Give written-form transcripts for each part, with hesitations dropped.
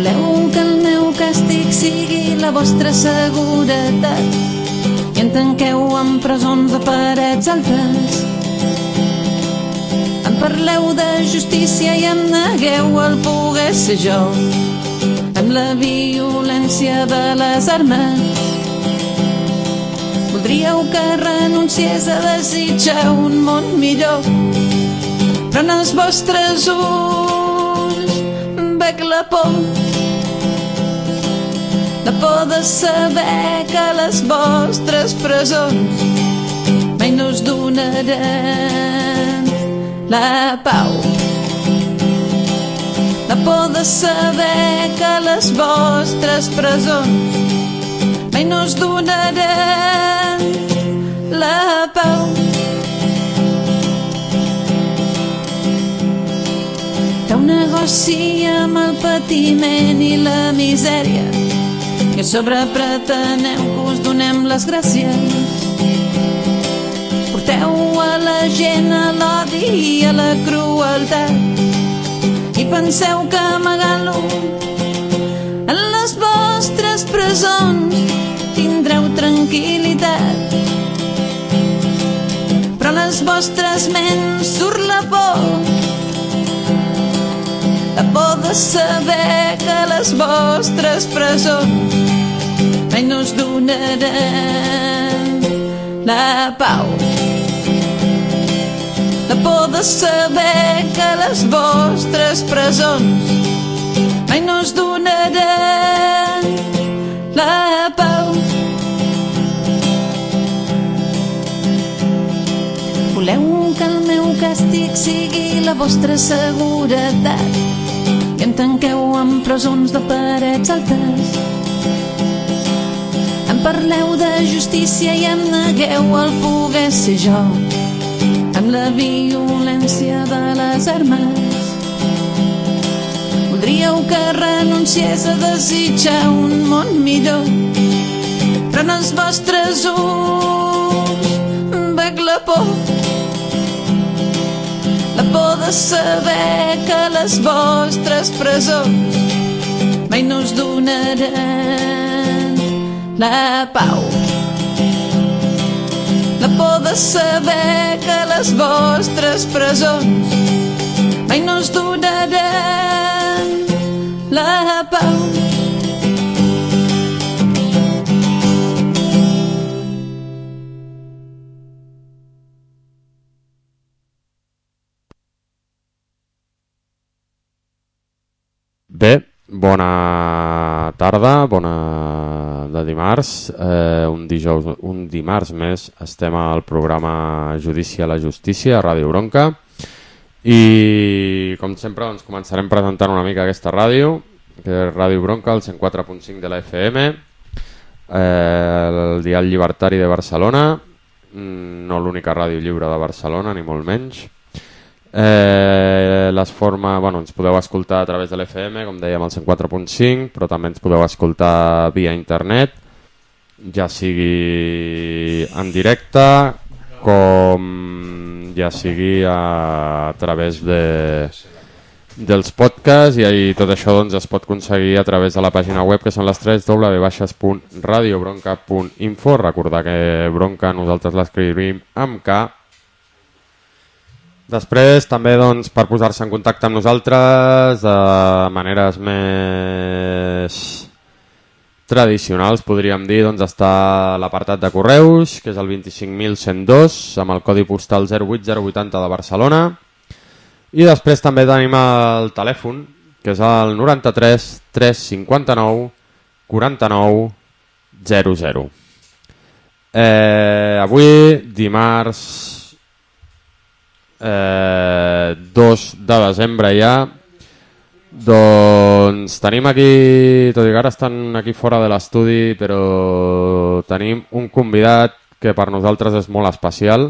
Voleu que el meu càstig sigui la vostra seguretat i em tanqueu en presons de parets altes. Em parleu de justícia i em negueu el poder ser jo amb la violència de les armes. Voldríeu que renunciés a desitjar un món millor, però en els vostres ulls veig la por de saber que les vostres presons mai no us donaran la pau. La por de saber que les vostres presons mai no us donaran la pau. Feu negoci amb el patiment i la misèria i a sobre preteneu que us donem les gràcies. Porteu a la gent a l'odi i a la crueltat i penseu que amagant-lo en les vostres presons tindreu tranquil·litat, però en les vostres ments surt la por de saber que les vostres presons mai no us donaran la pau. La por de saber que les vostres presons mai no us donaran la pau. Voleu que el meu càstig sigui la vostra seguretat i em tanqueu en presons de parets altes. Em parleu de justícia i em negueu el poder ser jo amb la violència de les armes. Voldríeu que renunciés a desitjar un món millor, però en els vostres ulls veig la por de saber que les vostres presons mai no us donaran la pau. La por de saber que les vostres presons mai no us donaran la pau. Bé, bona tarda, bona de dimarts, un dimarts més estem al programa Judici a la Justícia a Ràdio Bronca i com sempre doncs, començarem presentant una mica aquesta ràdio, que és Ràdio Bronca, el 104.5 de la FM, el dial llibertari de Barcelona, no l'única ràdio lliure de Barcelona, ni molt menys. Ens podeu escoltar a través de l'FM, com dèiem, al 104.5, però també ens podeu escoltar via internet, ja sigui en directe com ja sigui a través dels podcasts, i tot això doncs, es pot aconseguir a través de la pàgina web, que són les 3 www.radiobronca.info. Recordar que Bronca nosaltres l'escrivim amb K. Després també doncs, per posar-se en contacte amb nosaltres de maneres més tradicionals, podríem dir, doncs, està l'apartat de correus, que és el 25.102 amb el codi postal 08080 de Barcelona, i després també tenim el telèfon, que és el 93 359 49 00. Avui, dimarts 2 de desembre ja, doncs tenim aquí, tot i que ara estan aquí fora de l'estudi, però tenim un convidat que per nosaltres és molt especial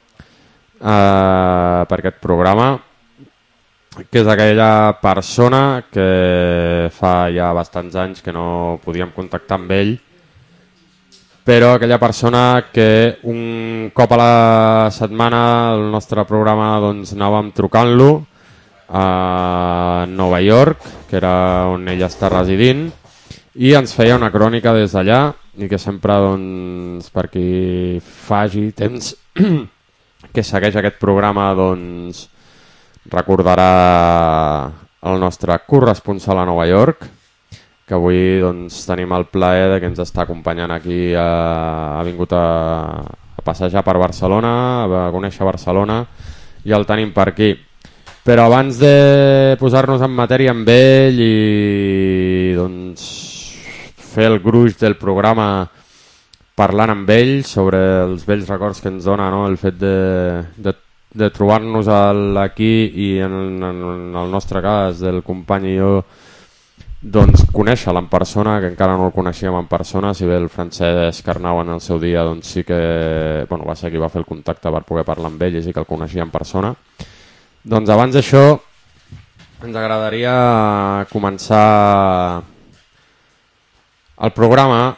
per aquest programa, que és aquella persona que fa ja bastants anys que no podíem contactar amb ell, però aquella persona que un cop a la setmana el nostre programa doncs, anàvem trucant-lo a Nova York, que era on ell està residint, i ens feia una crònica des d'allà, i que sempre, doncs, per qui faci temps que segueix aquest programa, doncs, recordarà el nostre corresponsal a Nova York, que avui doncs, tenim el plaer de que ens està acompanyant aquí, ha vingut a passejar per Barcelona, a conèixer Barcelona, i el tenim per aquí. Però abans de posar-nos en matèria amb ell i doncs, fer el gruix del programa parlant amb ell sobre els vells records que ens dona, no? El fet de trobar-nos aquí i en el nostre cas, del company i jo, doncs conèixer-la en persona, que encara no el coneixíem en persona, si bé el Francesc Arnau en el seu dia doncs sí que va ser qui va fer el contacte per poder parlar amb ell i sí que el coneixia en persona. Doncs abans d'això ens agradaria començar el programa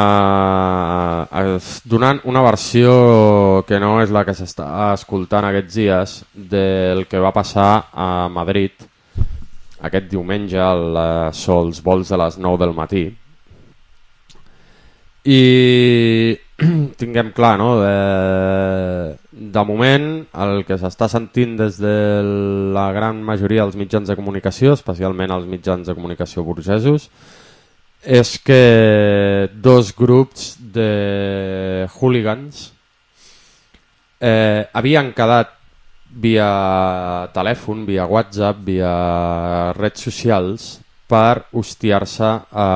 donant una versió que no és la que s'està escoltant aquests dies del que va passar a Madrid aquest diumenge als vols de les 9 del matí. I tinguem clar, no? De moment, el que s'està sentint des de la gran majoria dels mitjans de comunicació, especialment els mitjans de comunicació burgesos, és que dos grups de hooligans havien quedat via telèfon, via WhatsApp, via redes socials per hostiar-se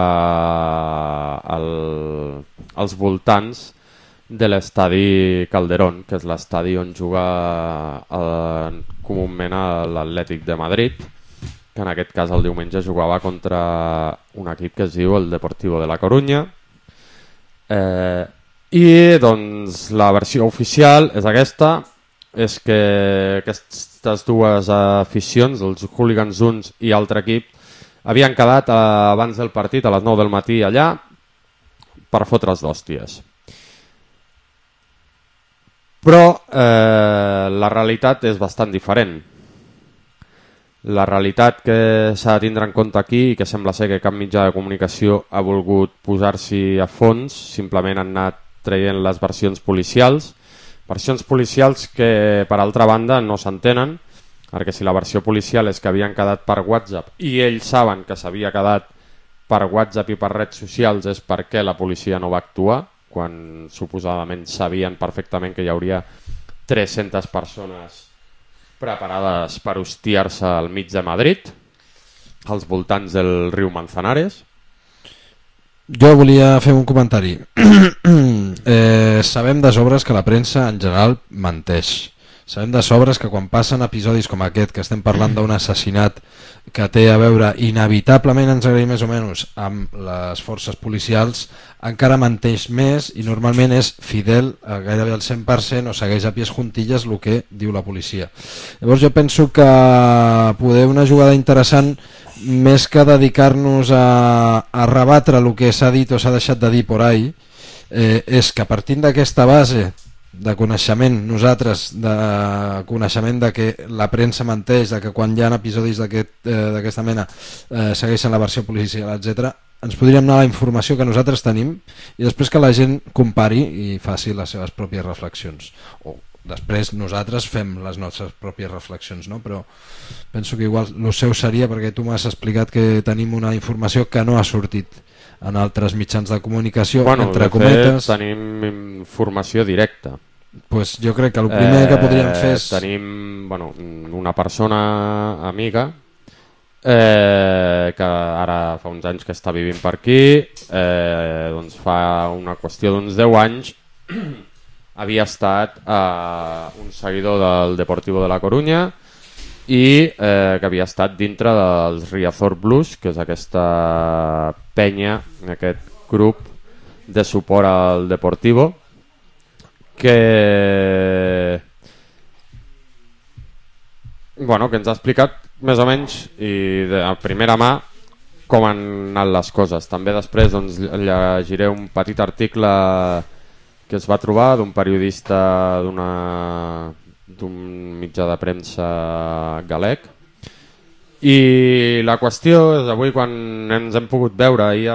als voltants de l'estadi Calderón, que és l'estadi on juga comúment l'Atlètic de Madrid, que en aquest cas el diumenge jugava contra un equip que es diu el Deportivo de la Coruña. I doncs la versió oficial és aquesta, és que aquestes dues aficions, els hooligans uns i altre equip, havien quedat abans del partit a les 9 del matí allà per fotre's d'hòsties. Però la realitat és bastant diferent. La realitat que s'ha de tindre en compte aquí, i que sembla ser que cap mitjà de comunicació ha volgut posar-s'hi a fons, simplement han anat traient les versions policials que per altra banda no s'entenen, perquè si la versió policial és que havien quedat per WhatsApp i ells saben que s'havia quedat per WhatsApp i per redes socials, és perquè la policia no va actuar, quan suposadament sabien perfectament que hi hauria 300 persones preparades per hostiar-se al mig de Madrid, als voltants del riu Manzanares. Jo volia fer un comentari. Sabem de sobres que la premsa en general menteix. Sabem de sobres que quan passen episodis com aquest, que estem parlant d'un assassinat que té a veure inevitablement, ens agradi més o menys, amb les forces policials, encara menteix més i normalment és fidel gairebé al 100% o segueix a pies juntilles el que diu la policia. Llavors jo penso que poder una jugada interessant, més que dedicar-nos a rebatre el que s'ha dit o s'ha deixat de dir por ahí, és que partint d'aquesta base de coneixement, nosaltres de coneixement de que la premsa menteix, de que quan hi ha episodis d'aquesta mena segueixen la versió policial, etc., ens podríem anar a la informació que nosaltres tenim i després que la gent compari i faci les seves pròpies reflexions, o després nosaltres fem les nostres pròpies reflexions, no? Però penso que igual el seu seria, perquè tu m'has explicat que tenim una informació que no ha sortit en altres mitjans de comunicació, entre cometes. Tenim informació directa. Pues jo crec que el primer que podríem fer és... Tenim una persona amiga que ara fa uns anys que està vivint per aquí, doncs fa una qüestió d'uns 10 anys havia estat un seguidor del Deportivo de la Coruña i que havia estat dintre dels Riazor Blues, que és aquesta penya, aquest grup de suport al Deportivo, que ens ha explicat més o menys i de primera mà com han anat les coses. També després llegiré un petit article que es va trobar d'un periodista d'un mitjà de premsa galec, I la qüestió és avui quan ens hem pogut veure ja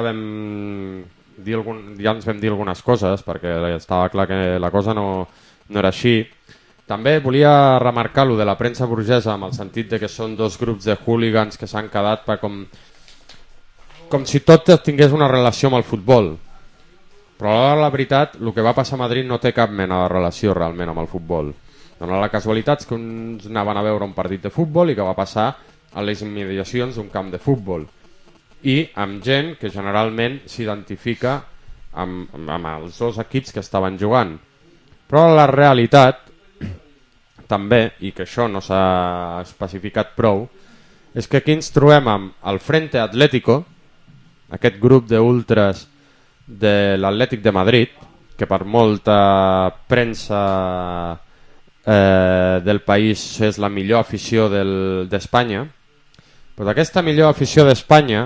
ens vam dir algunes coses perquè estava clar que la cosa no era així. També volia remarcar lo de la premsa burgesa amb el sentit de que són dos grups de hooligans que s'han quedat com si tot tingués una relació amb el futbol. Però la veritat, el que va passar a Madrid no té cap mena de relació realment amb el futbol. Dona la casualitat que uns anaven a veure un partit de futbol i que va passar a les immediacions d'un camp de futbol i amb gent que generalment s'identifica amb els dos equips que estaven jugant. Però la realitat també, i que això no s'ha especificat prou, és que aquí ens trobem amb el Frente Atlético, aquest grup d'ultres de l'Atlètic de Madrid, que per molta premsa del país és la millor afició d'Espanya. Però aquesta millor afició d'Espanya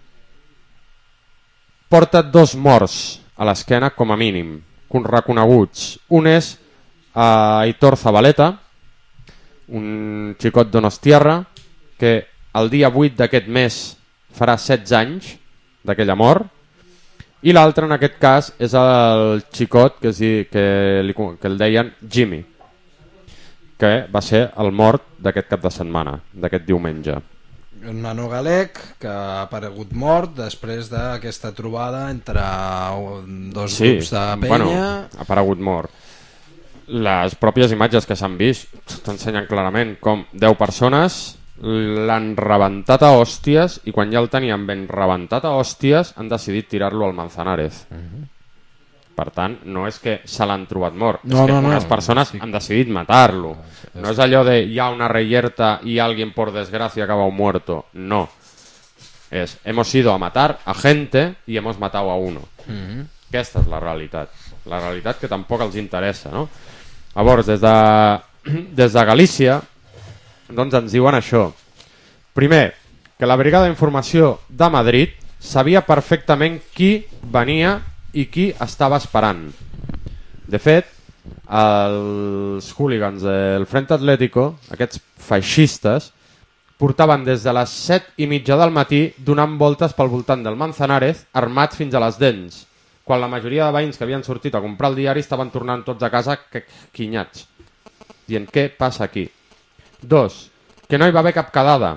porta 2 morts a l'esquena com a mínim, reconeguts. Un és Aitor Zabaleta, un xicot donostiarra que el dia 8 d'aquest mes farà 16 anys d'aquella mort, i l'altre en aquest cas és el xicot que el deien Jimmy, que va ser el mort d'aquest cap de setmana, d'aquest diumenge. Un nano galec que ha aparegut mort després d'aquesta trobada entre dos grups de penya. Bueno, ha aparegut mort. Les pròpies imatges que s'han vist t'ensenyen clarament com 10 persones l'han rebentat a hòsties i quan ja el tenien ben rebentat a hòsties han decidit tirar-lo al Manzanares. Per tant, no és que se l'han trobat mort, és que unes persones han decidit matar-lo. No és allò de hi ha una reyerta y alguien por desgracia acaba muerto. No. Es hemos ido a matar a gente y hemos matado a uno. Aquesta és la realitat. La realitat que tampoc els interessa, no? Llavors, des de Galícia doncs ens diuen això. Primer, que la Brigada d'Informació de Madrid sabia perfectament qui venia i qui estava esperant. De fet, els hooligans del Frente Atlético, aquests feixistes, portaven des de les 7:30 del matí donant voltes pel voltant del Manzanares armats fins a les dents, quan la majoria de veïns que havien sortit a comprar el diari estaven tornant tots a casa quinyats, dient què passa aquí. 2. Que no hi va haver cap quedada.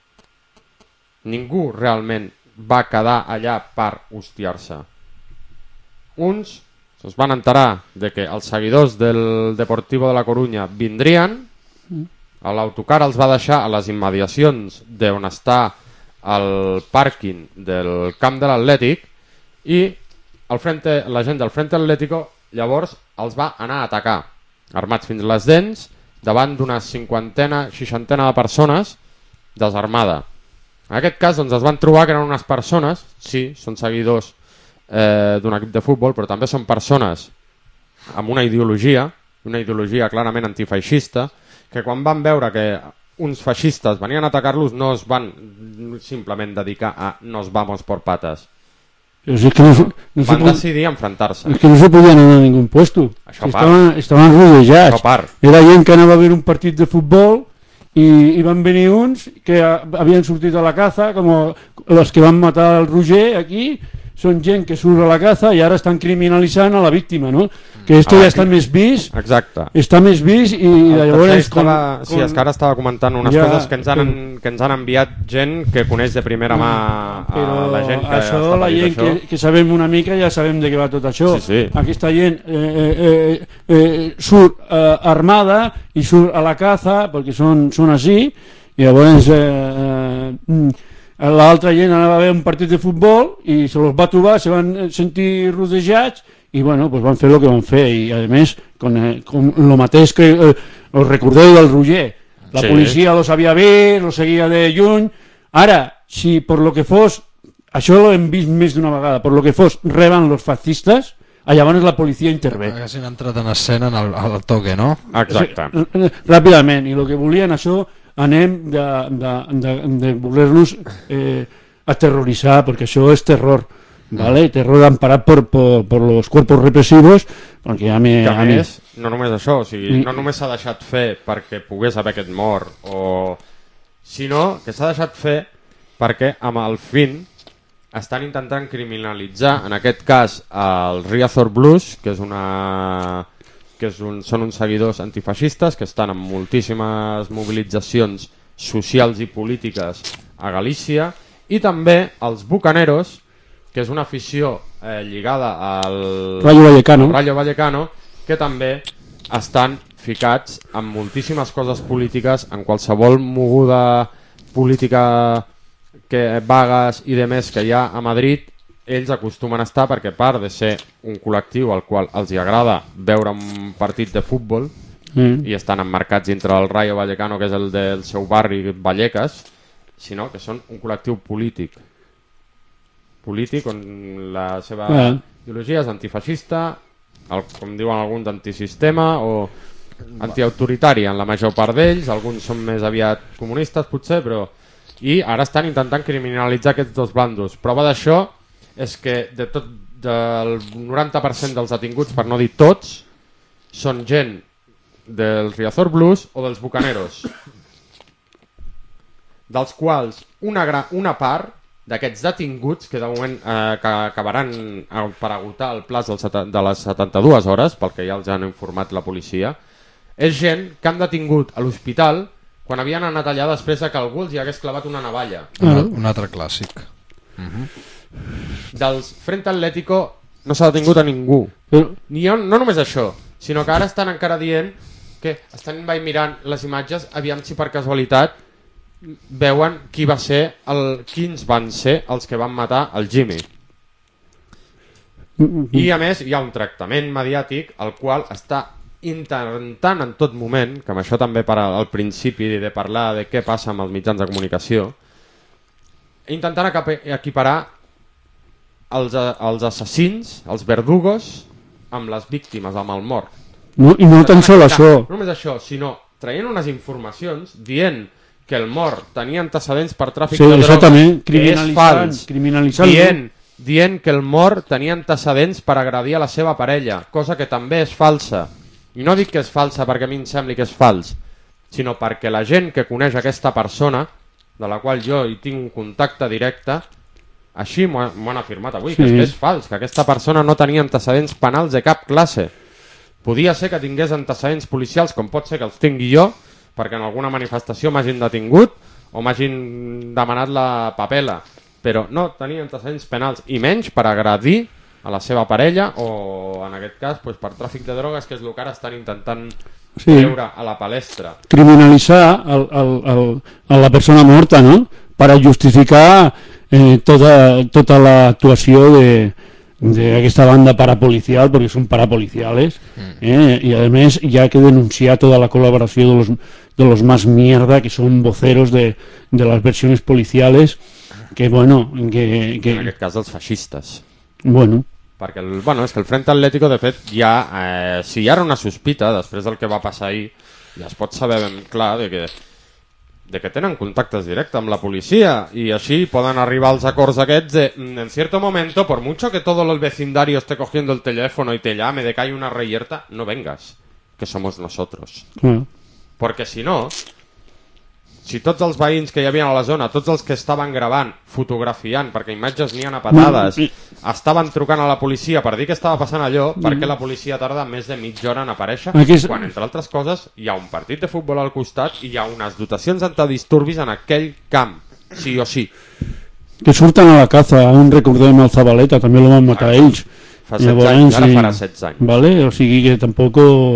Ningú realment va quedar allà per hostiar-se. Uns es van enterar de que els seguidors del Deportivo de la Coruña vindrien, l'autocar els va deixar a les immediacions d'on està el pàrquing del camp de l'Atlètic i la gent del Frente Atlético llavors els va anar a atacar, armats fins a les dents, davant d'una 50-60 de persones desarmada. En aquest cas doncs, es van trobar que eren unes persones, sí, són seguidors d'un equip de futbol, però també són persones amb una ideologia clarament antifeixista, que quan van veure que uns feixistes venien a atacar-los no es van simplement dedicar a nos vamos por patas. Es que van decidir enfrontar-se. Es que no se podien anar a ningún puesto. Estaven rodejats. Era gent que anava a veure un partit de futbol i van venir uns que havien sortit a la caza, com els que van matar el Roger aquí, són gent que surt a la caza i ara estan criminalitzant a la víctima, no? Que esto ja està més vist. Exacte. Està més vist i llavors... Sí, és que ara estava comentant unes coses que ens han enviat gent que coneix de primera mà la gent que això, la gent que sabem una mica ja sabem de què va tot això. Sí. Aquesta gent surt armada i surt a la caza perquè són així i llavors l'altra gent anava a veure un partit de futbol i se los va trobar, se van sentir rodejats i bueno, pues van fer el que van fer i a més, com el mateix que us recordeu del Roger, la policia lo sabia bé, lo seguia de lluny. Ara, si per lo que fos, això ho hem vist més d'una vegada, per lo que fos reben los fascistes, llavors la policia intervé. Que s'han entrat en escena al toque, no? Exacte. Ràpidament, i el que volien això anem de voler-nos aterroritzar, perquè això és terror, ¿vale? Terror emparat por los cuerpos represivos, perquè a més, no només això, o sigui, no només s'ha deixat fer perquè pogués haver aquest mort o sinó que s'ha deixat fer perquè amb el fin estan intentant criminalitzar, en aquest cas, el Riazor Blues, que són uns seguidors antifeixistes que estan en moltíssimes mobilitzacions socials i polítiques a Galícia, i també els Bucaneros, que és una afició lligada al Rayo Vallecano, que també estan ficats en moltíssimes coses polítiques, en qualsevol moguda política que vagues i demés que hi ha a Madrid, ells acostumen a estar perquè, a part de ser un col·lectiu al qual els hi agrada veure un partit de futbol i estan emmarcats dintre del Rayo Vallecano, que és el del seu barri Vallecas, sinó que són un col·lectiu polític on la seva ideologia és antifeixista, com diuen alguns, antisistema o antiautoritari en la major part d'ells, alguns són més aviat comunistes potser, però i ara estan intentant criminalitzar aquests dos bandos. Prova d'això és que del 90% dels detinguts, per no dir tots, són gent del Riazor Blues o dels Bucaneros, dels quals una part d'aquests detinguts, que de moment que acabaran per agotar el plaç de les 72 hores, pel que ja els han informat la policia, és gent que han detingut a l'hospital quan havien anat allà després que algú els hi hagués clavat una navalla. Un altre clàssic. Dels Frente Atlético no s'ha detingut a ningú. No només això, sinó que ara estan encara dient que estan mirant les imatges, aviam si per casualitat veuen quins van ser els que van matar el Jimmy. I a més hi ha un tractament mediàtic el qual està intentant en tot moment, que amb això també al principi de parlar de què passa amb els mitjans de comunicació, intentant equiparar els assassins, els verdugos, amb les víctimes, amb el mort. I no tan sol això. No només això, sinó traient unes informacions dient que el mort tenia antecedents per tràfic de drogues, que és fals, dient que el mort tenia antecedents per agredir a la seva parella, cosa que també és falsa. I no dic que és falsa perquè a mi em sembli que és fals, sinó perquè la gent que coneix aquesta persona, de la qual jo hi tinc un contacte directe, així m'ho han afirmat avui, que és fals, que aquesta persona no tenia antecedents penals de cap classe. Podia ser que tingués antecedents policials, com pot ser que els tingui jo, perquè en alguna manifestació m'hagin detingut o m'hagin demanat la papela, però no tenia antecedents penals, i menys per agredir a la seva parella o en aquest cas per tràfic de drogues, que és el que ara estan intentant treure a la palestra. Criminalitzar a la persona morta, ¿no? Para justificar tota l'actuació d'aquesta banda parapolicial, perquè són parapoliciales, y además ya que denunciar toda la colaboración de los más mierda, que son voceros de las versiones policiales, que bueno... que en aquest cas els feixistes. Bueno... Perquè és que el Frente Atlético, de fet, ja, si hi ha una sospita, després del que va passar ahir, ja es pot saber ben clar de que tenen contactes directes amb la policia, i així poden arribar als acords aquests de, en cierto momento, por mucho que todo el vecindario esté cogiendo el teléfono y te llame de que hay una reyerta, no vengas, que somos nosotros. Porque si no, si tots els veïns que hi havia a la zona, tots els que estaven gravant, fotografiant, perquè imatges n'hi ha a patades, estaven trucant a la policia per dir que estava passant allò, perquè la policia tarda més de mitja hora en aparèixer, quan, entre altres coses, hi ha un partit de futbol al costat i hi ha unes dotacions antidisturbis en aquell camp, sí o sí. Que surten a la caza, recordem el Zabaleta, també lo van matar ells. Fa 16 anys, ara farà 16 anys. Vale? O sigui que tampoc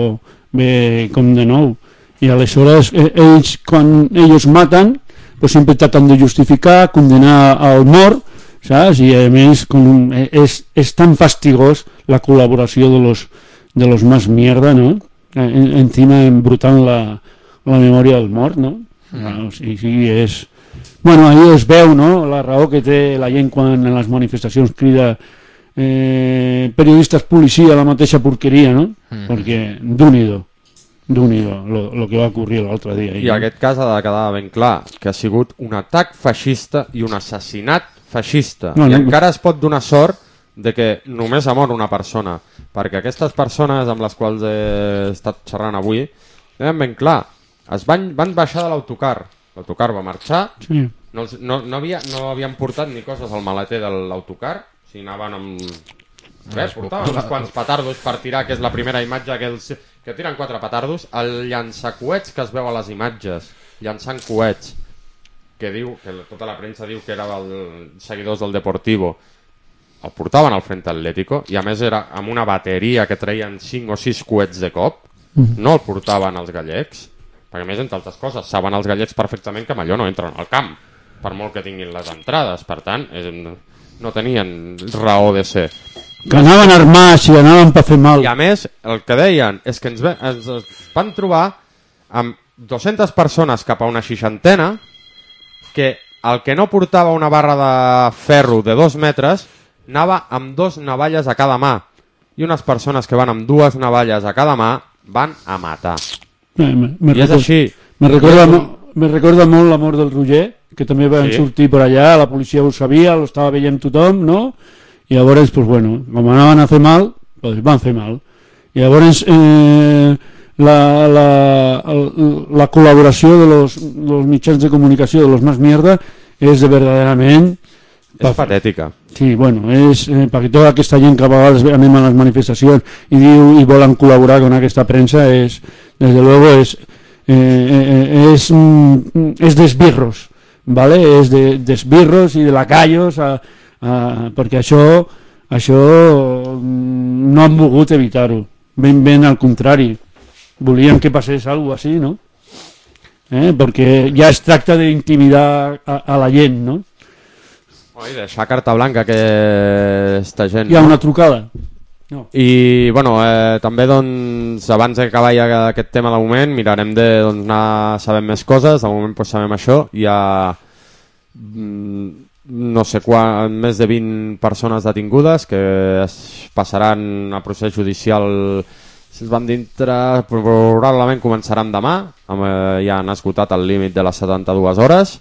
ve com de nou. Y aleshores ells, quan ells maten, pues sempre tratan de justificar, condenar al mort, ¿sabes? Y además es tan fastigós la colaboració de los más mierda, ¿no? Encima embrutant la memòria del mort, ¿no? O sigui, és... Bueno, ahí es veu, no?, la raó que té la gent quan en les manifestacions crida periodistes policia, la mateixa porqueria, no? Perquè Déu-n'hi-do lo que va ocurrir l'altre dia. I en aquest cas ha de quedar ben clar que ha sigut un atac feixista i un assassinat feixista. I encara es pot donar sort de que només ha mort una persona, perquè aquestes persones amb les quals he estat xerrant avui, ben clar, van baixar de l'autocar l'autocar va marxar, Sí. no havien portat ni coses al maleter de l'autocar, o sigui, anaven amb... portaven uns quants petardos per tirar, que és la primera imatge que tiren 4 petardos, el llançacoets que es veu a les imatges, llançant coets, que tota la premsa diu que era els seguidors del Deportivo, el portaven al Frente Atlético, i a més era amb una bateria que treien 5 o 6 coets de cop, no el portaven els gallecs, perquè a més, entre altres coses, saben els gallecs perfectament que amb allò no entren al camp, per molt que tinguin les entrades, per tant, no tenien raó de ser. Que anaven armats i anaven per fer mal. I a més, el que deien és que ens van trobar amb 200 persones cap a una 60, que el que no portava una barra de ferro de 2 metres anava amb 2 navalles a cada mà, i unes persones que van amb 2 navalles a cada mà van a matar. I és així. Me recorda molt la mort del Roger, que també van sortir per allà, la policia ho sabia, ho estava veient tothom, no? I llavors, pues bueno, com anaven a fer mal, pues van fer mal. I llavors la col·laboració de los mitjans de comunicació, de los más mierda, és de verdaderament... És patètica. Sí, bueno, perquè tota aquesta gent que a vegades anem a les manifestacions i diu i volen col·laborar amb aquesta premsa és, desde luego, és d'esbirros, ¿vale? És d'esbirros i de lacayos, perquè això no han volgut evitar-ho, ben al contrari, volien que passés alguna cosa així, no? Perquè ja es tracta d'intimidar a la gent, no? I deixar carta blanca a aquesta gent. Hi ha una trucada. No. I bueno, també doncs, abans d'acabar ja aquest tema de moment, mirarem de anar sabent més coses. De moment doncs, sabem això. Hi ha no sé més de 20 persones detingudes que es passaran a procés judicial. Si es van dintre, probablement començaran demà. Ja han esgotat el límit de les 72 hores.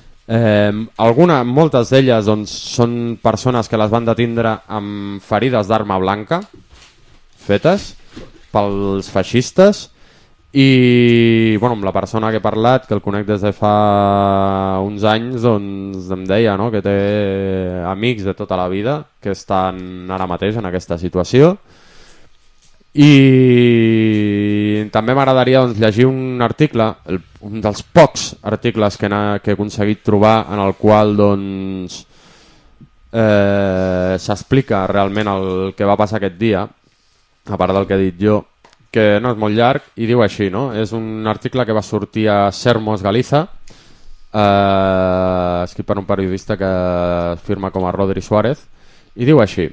Moltes d'elles doncs, són persones que les van detindre amb ferides d'arma blanca fetes pels feixistes, i bueno, amb la persona que he parlat, que el conec des de fa uns anys, doncs em deia, no?, que té amics de tota la vida que estan ara mateix en aquesta situació. I també m'agradaria doncs, llegir un article, un dels pocs articles que he aconseguit trobar, en el qual doncs, s'explica realment el que va passar aquest dia, a part del que he dit jo, que no és molt llarg, i diu així, no? És un article que va sortir a Sermos Galiza, escrit per un periodista que es firma com a Rodri Suárez, i diu així: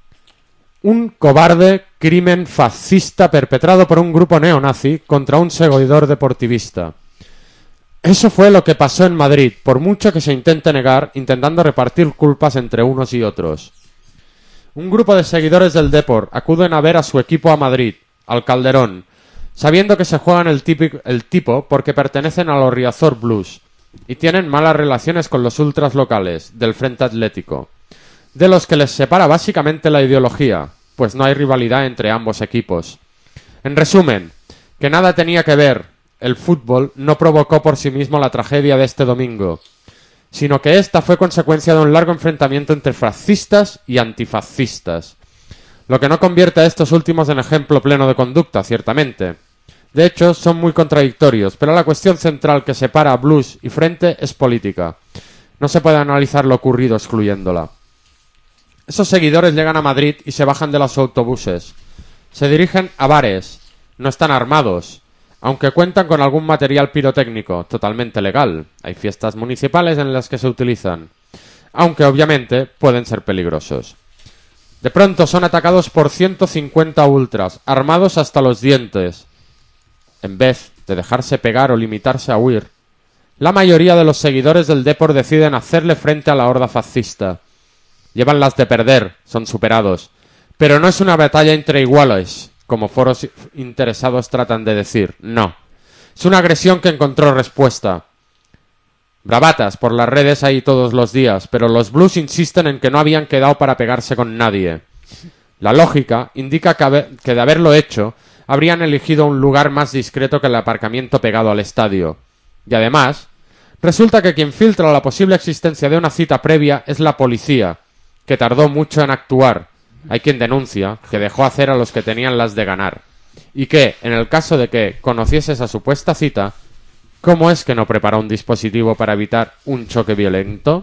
un cobarde crimen fascista perpetrado por un grupo neonazi contra un seguidor deportivista. Eso fue lo que pasó en Madrid, por mucho que se intente negar, intentando repartir culpas entre unos y otros. Un grupo de seguidores del Depor acuden a ver a su equipo a Madrid, al Calderón, sabiendo que se juegan el tipo porque pertenecen a los Riazor Blues y tienen malas relaciones con los ultras locales del Frente Atlético, de los que les separa básicamente la ideología, pues no hay rivalidad entre ambos equipos. En resumen, que nada tenía que ver, el fútbol no provocó por sí mismo la tragedia de este domingo, sino que esta fue consecuencia de un largo enfrentamiento entre fascistas y antifascistas, lo que no convierte a estos últimos en ejemplo pleno de conducta, ciertamente. De hecho, son muy contradictorios, pero la cuestión central que separa a Blues y Frente es política. No se puede analizar lo ocurrido excluyéndola. Esos seguidores llegan a Madrid y se bajan de los autobuses. Se dirigen a bares. No están armados, aunque cuentan con algún material pirotécnico, totalmente legal. Hay fiestas municipales en las que se utilizan, aunque obviamente pueden ser peligrosos. De pronto son atacados por 150 ultras, armados hasta los dientes. En vez de dejarse pegar o limitarse a huir, la mayoría de los seguidores del Depor deciden hacerle frente a la horda fascista. Llevan las de perder, son superados. Pero no es una batalla entre iguales, como foros interesados tratan de decir. No. Es una agresión que encontró respuesta. Bravatas por las redes hay todos los días, pero los Blues insisten en que no habían quedado para pegarse con nadie. La lógica indica que de haberlo hecho, habrían elegido un lugar más discreto que el aparcamiento pegado al estadio. Y además, Resulta que quien filtra la posible existencia de una cita previa es la policía, que tardó mucho en actuar. Hay quien denuncia que dejó hacer a los que tenían las de ganar. Y que, en el caso de que conociese esa supuesta cita, ¿cómo es que no preparó un dispositivo para evitar un choque violento?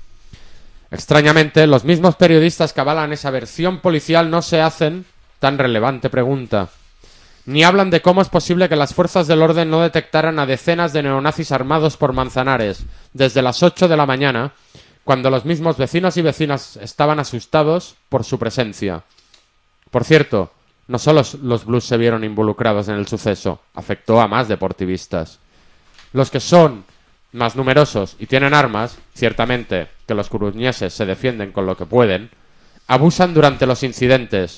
Extrañamente, los mismos periodistas que avalan esa versión policial no se hacen tan relevante pregunta. Ni hablan de cómo es posible que las fuerzas del orden no detectaran a decenas de neonazis armados por Manzanares desde las 8 de la mañana, cuando los mismos vecinos y vecinas estaban asustados por su presencia. Por cierto, no solo los Blues se vieron involucrados en el suceso, afectó a más deportivistas. Los que son más numerosos y tienen armas, ciertamente que los coruñeses se defienden con lo que pueden, abusan durante los incidentes.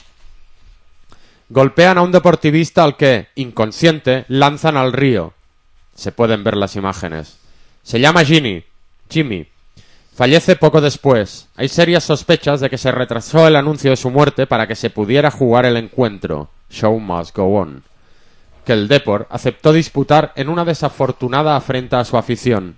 Golpean a un deportivista al que, inconsciente, lanzan al río. Se pueden ver las imágenes. Se llama Jimmy. Fallece poco después. Hay serias sospechas de que se retrasó el anuncio de su muerte para que se pudiera jugar el encuentro. Show must go on. Que el Depor aceptó disputar en una desafortunada afrenta a su afición.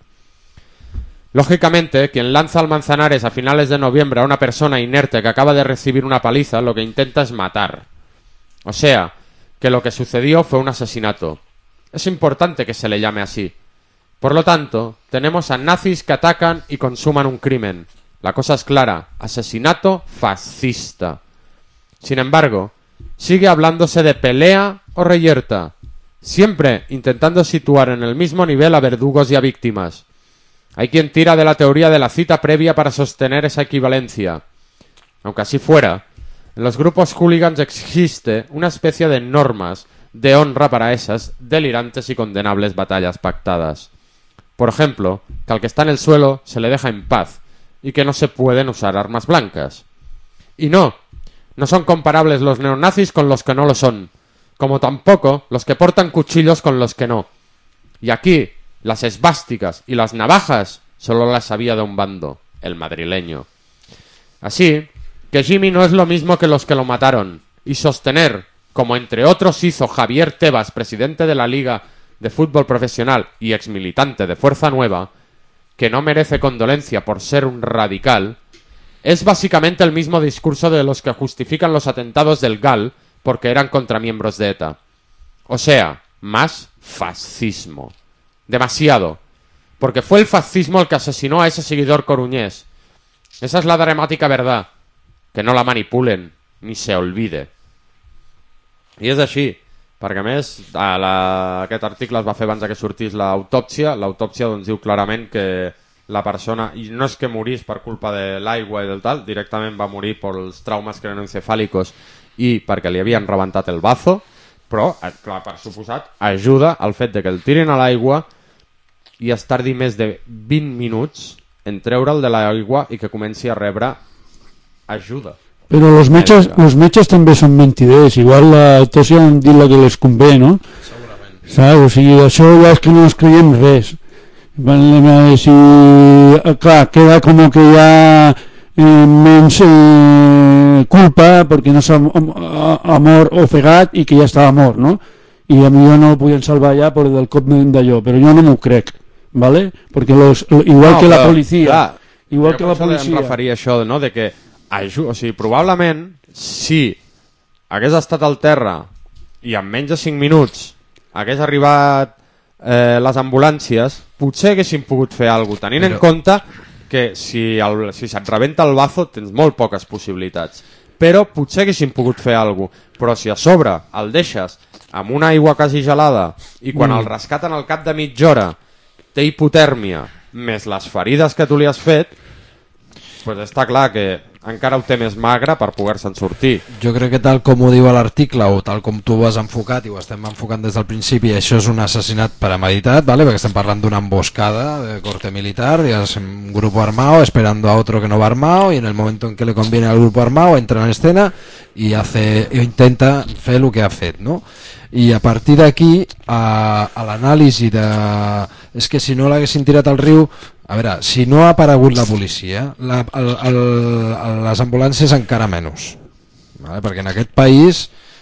Lógicamente, quien lanza al Manzanares a finales de noviembre a una persona inerte que acaba de recibir una paliza, lo que intenta es matar. O sea, que lo que sucedió fue un asesinato. Es importante que se le llame así. Por lo tanto, tenemos a nazis que atacan y consuman un crimen. La cosa es clara, asesinato fascista. Sin embargo, sigue hablándose de pelea o reyerta, siempre intentando situar en el mismo nivel a verdugos y a víctimas. Hay quien tira de la teoría de la cita previa para sostener esa equivalencia. Aunque así fuera, en los grupos hooligans existe una especie de normas de honra para esas delirantes y condenables batallas pactadas. Por ejemplo, que al que está en el suelo se le deja en paz y que no se pueden usar armas blancas. Y no son comparables los neonazis con los que no lo son, como tampoco los que portan cuchillos con los que no. Y aquí, las esvásticas y las navajas solo las había de un bando, el madrileño. Así que Jimmy no es lo mismo que los que lo mataron, y sostener, como entre otros hizo Javier Tebas, presidente de la Liga de Fútbol Profesional y exmilitante de Fuerza Nueva, que no merece condolencia por ser un radical, es básicamente el mismo discurso de los que justifican los atentados del GAL porque eran contra miembros de ETA. O sea, más fascismo. Demasiado. Porque fue el fascismo el que asesinó a ese seguidor coruñés. Esa es la dramática verdad. Que no la manipulen, ni se olvide. I és així, perquè a més aquest article es va fer abans que sortís l'autòpsia doncs diu clarament que la persona, i no és que morís per culpa de l'aigua i del tal, directament va morir pels traumes craneoencefàlicos i perquè li havien rebentat el bazo, però, clar, per suposat, ajuda al fet de que el tirin a l'aigua i es tardi més de 20 minuts en treure'l de l'aigua i que comenci a rebre ajuda. Però els metges també són mentiders, igual l'autòpsia han dit la que les convé, no? Segurament. Saps? O sigui, això ja és que no ens creiem res. Clar, queda com que hi ha menys culpa perquè no s'ha mort ofegat i que ja estava mort, no? I a mi no el podien salvar ja per del cop d'allò, però jo no m'ho crec, ¿vale? Perquè igual que la policia... Igual que la policia... Em referia a això, no?, de que o sigui, probablement si hagués estat al terra i en menys de 5 minuts hagués arribat les ambulàncies, potser haguessin pogut fer alguna cosa, tenint en compte que si se't rebenta el bazo tens molt poques possibilitats, però potser haguessin pogut fer alguna cosa, però si a sobre el deixes amb una aigua quasi gelada i quan el rescaten al cap de mitja hora té hipotèrmia més les ferides que tu li has fet, pues està clar que encara ho té més magre per poder-se'n sortir. Jo crec que tal com ho diu l'article o tal com tu ho has enfocat i ho estem enfocant des del principi, això és un assassinat premeditat, ¿vale? Perquè estem parlant d'una emboscada de corte militar, y es un grupo armado esperando a otro que no va armado y en el momento en que le conviene al grupo armado entra en escena y intenta fer el que ha fet, no? I a partir d'aquí a l'anàlisi de... és que si no l'haguessin tirat al riu, a veure, si no ha aparegut la policia, les ambulàncies encara menys, ¿vale? Perquè en aquest país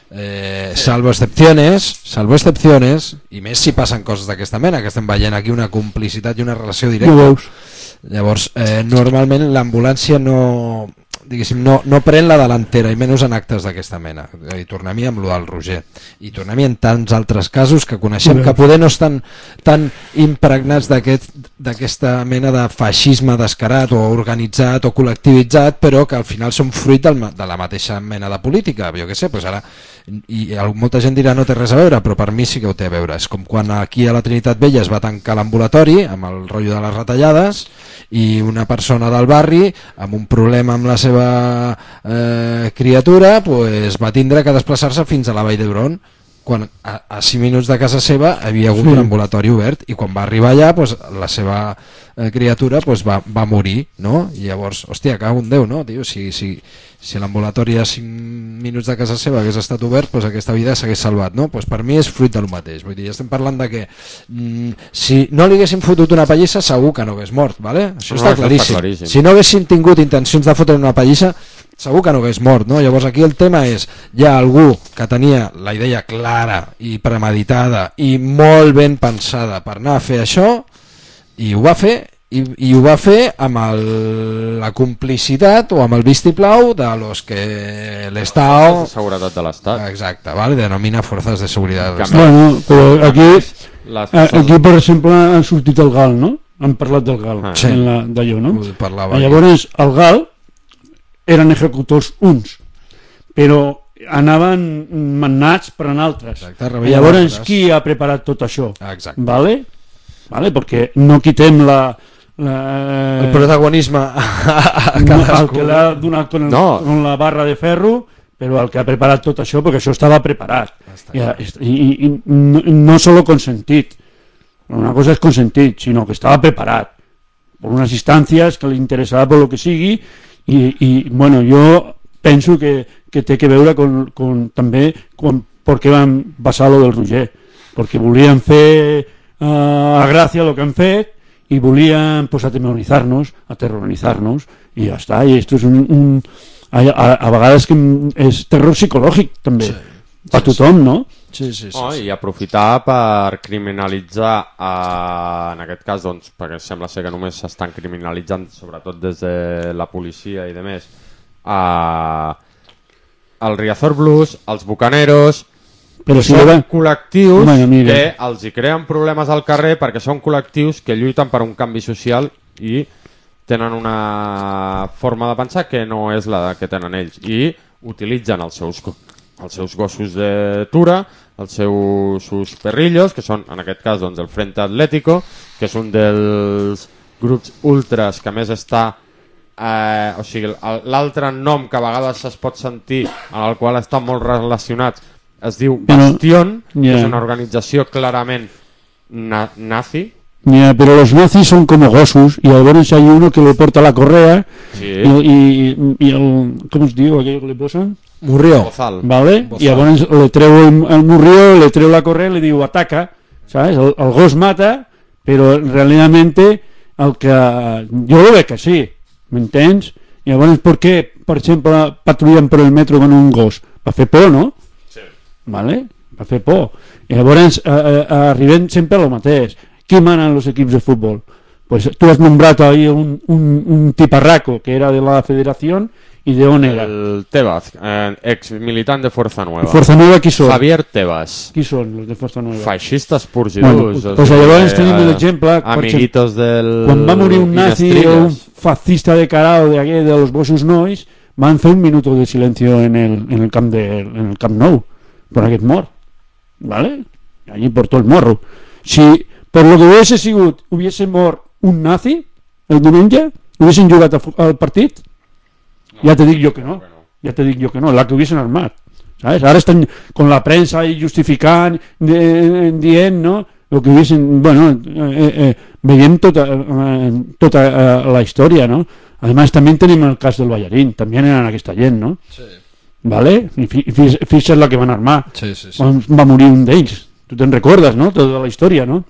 salvo excepciones, i més si passen coses d'aquesta mena, que estem veient aquí una complicitat i una relació directa. Llavors, normalment l'ambulància no pren la delantera, i menys en actes d'aquesta mena. I tornem-hi amb lo del Roger, i tornem-hi en tants altres casos que coneixem, que poder no estan tan impregnats d'aquesta mena de feixisme descarat o organitzat o col·lectivitzat, però que al final són fruit de la mateixa mena de política. Jo què sé, doncs ara, i molta gent dirà no té res a veure, però per mi sí que ho té a veure. És com quan aquí a la Trinitat Vella es va tancar l'ambulatori amb el rotllo de les retallades, i una persona del barri amb un problema amb la seva criatura pues, va tindre que desplaçar-se fins a la Vall d'Hebron, quan a 5 minuts de casa seva havia hagut un ambulatori obert, i quan va arribar allà pues, la seva criatura pues, va morir, no? I llavors, hòstia, cago en Déu, no? Tio, si l'ambulatori a 5 minuts de casa seva hagués estat obert, pues, aquesta vida s'hagués salvat, no? Pues, per mi és fruit del mateix. Vull dir, estem parlant de que si no li haguéssim fotut una pallissa segur que no hagués mort, ¿vale? Això està claríssim. Si no haguessin tingut intencions de fotre una pallissa segur que no hagués mort, no? Llavors aquí el tema és, hi ha algú que tenia la idea clara i premeditada i molt ben pensada per anar a fer això, i ho va fer, i ho va fer amb la complicitat o amb el vistiplau de los que l'Estado... de seguretat de l'Estat. Exacte, ¿vale? Denomina fuerzas de seguridad. Bueno, però aquí per exemple ha sortit el GAL, no? Han parlat del GAL, d'allò, no? Llavors el GAL eren executors uns, però anaven manats per en altres. Llavors qui ha preparat tot això? Vale? Perquè no quitem el protagonisme al que l'ha donat con la barra de ferro, però el que ha preparat tot això, perquè això estava preparat i no solo consentit. Una cosa és consentit, sinó que estava preparat per unes instàncies que li interessava per lo que sigui. I bueno, jo penso que té que veure també per què van passar lo del Roger, perquè volien fer a gràcia el que han fet i volien aterroritzar-nos i ja està. I esto és a vegades que és terror psicològic també per tothom, no? I aprofitar per criminalitzar, en aquest cas, doncs, perquè sembla ser que només s'estan criminalitzant, sobretot des de la policia i demés, el Riazor Blues, els Bucaneros, però són col·lectius que els hi creen problemes al carrer perquè són col·lectius que lluiten per un canvi social i tenen una forma de pensar que no és la que tenen ells, i utilitzen els seus gossos de tura, els seus perrillos, que són en aquest cas doncs, el Frente Atlético, que és un dels grups ultras que més està o sigui, l'altre nom que a vegades es pot sentir en el qual estan molt relacionats es diu Bastión, que és una organització clarament nazi. Pero los nazis son como gossos, y algunos hay uno que le porta la correa y el, ¿cómo es diu aquello que le posan? Murrió. Vale? Bozal. I llavors le treu el murrió, le treu la correa i li diu ataca, ¿sabes? El gos mata, però realment el que... Jo ho veig que sí, m'entens? I llavors per què, per exemple, patrullen per el metro con un gos? Va fer por, no? Sí. Vale? Va fer por. I llavors arribem sempre a lo mateix. Qui mana en los equips de fútbol? Pues tú has nombrado ahí un tiparraco que era de la federación. ¿Y de dónde era? El Tebas, ex militant de Fuerza Nueva. ¿Fuerza Nueva qui són? Javier Tebas. Qui són los de Fuerza Nueva? Feixistes purs i durs. Pues llavors tenim l'exemple. Amiguitos del... Quan va morir un nazi o un fascista declarado de los Bossos Nois, van fer un minuto de silencio en el Camp Nou por aquest mort. ¿Vale? Allí portó el morro. Si per lo que hubiese mort un nazi el diumenge, hubiesen jugat al partit? Ja te dic jo que no. Ja te dic jo que no, la que hubiesen armat. ¿Sabes? Ara estan con la prensa ahí justificant, dient, ¿no? Lo que hubiesen, bueno, veiem tota la història, ¿no? Además, també tenim el cas del Ballarín, també eren aquesta gent, ¿no? Sí. ¿Vale? I fixa't la que van armar. Sí. Quan va morir un d'ells. Tu te'n recordes, ¿no? Tota la història, ¿no?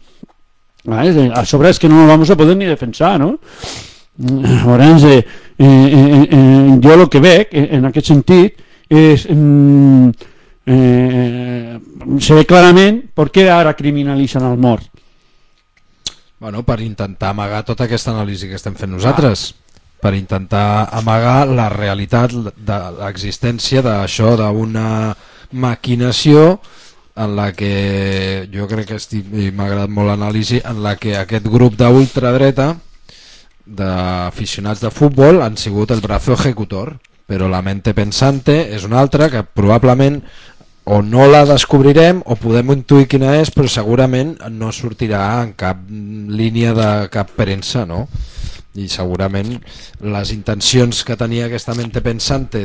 A sobre és que no nos vamos a poder ni defensar, no? Llavors, jo el que veig en aquest sentit és se ve clarament per què ara criminalitzen el mort. Bueno, per intentar amagar tota aquesta anàlisi que estem fent nosaltres, per intentar amagar la realitat de l'existència d'això, d'una maquinació en la que jo crec que m'ha agradat molt l'anàlisi, en la que aquest grup d'ultradreta d'aficionats de futbol han sigut el brazo ejecutor, però la mente pensante és una altra que probablement o no la descobrirem o podem intuir quina és, però segurament no sortirà en cap línia de cap premsa, no? I segurament les intencions que tenia aquesta mente pensante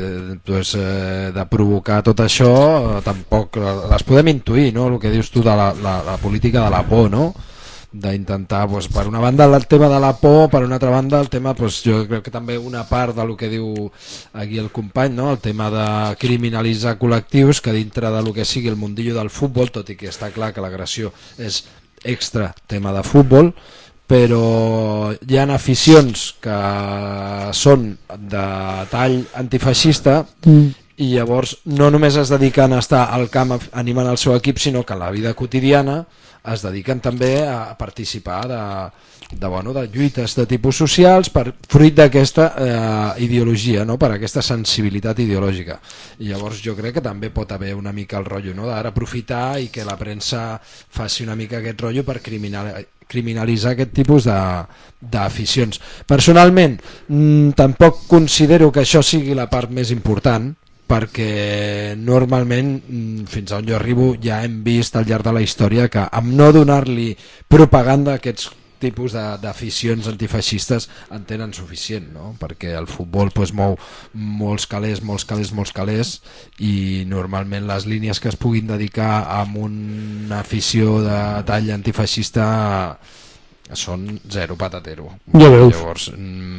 de provocar tot això tampoc les podem intuir, no? El que dius tu de la política de la por, no? D'intentar, per una banda el tema de la por, per una altra banda el tema, jo crec que també una part del que diu aquí el company, no? El tema de criminalitzar col·lectius que dintre del que sigui el mundillo del futbol, tot i que està clar que l'agressió és extra tema de futbol, però hi ha aficions que són de tall antifeixista i llavors no només es dediquen a estar al camp animant el seu equip, sinó que a la vida quotidiana es dediquen també a participar de lluites de tipus socials fruit d'aquesta ideologia, no? Per aquesta sensibilitat ideològica. I llavors jo crec que també pot haver una mica el rotllo, no? D'ara aprofitar i que la premsa faci una mica aquest rotllo per criminalitzar aquest tipus d'aficions. Personalment tampoc considero que això sigui la part més important, perquè normalment fins on jo arribo ja hem vist al llarg de la història que amb no donar-li propaganda a aquests tipus d'aficions antifeixistes en tenen suficient, no? Perquè el futbol mou molts calés i normalment les línies que es puguin dedicar a una afició de tall antifeixista són zero patatero. Ja veus. Llavors,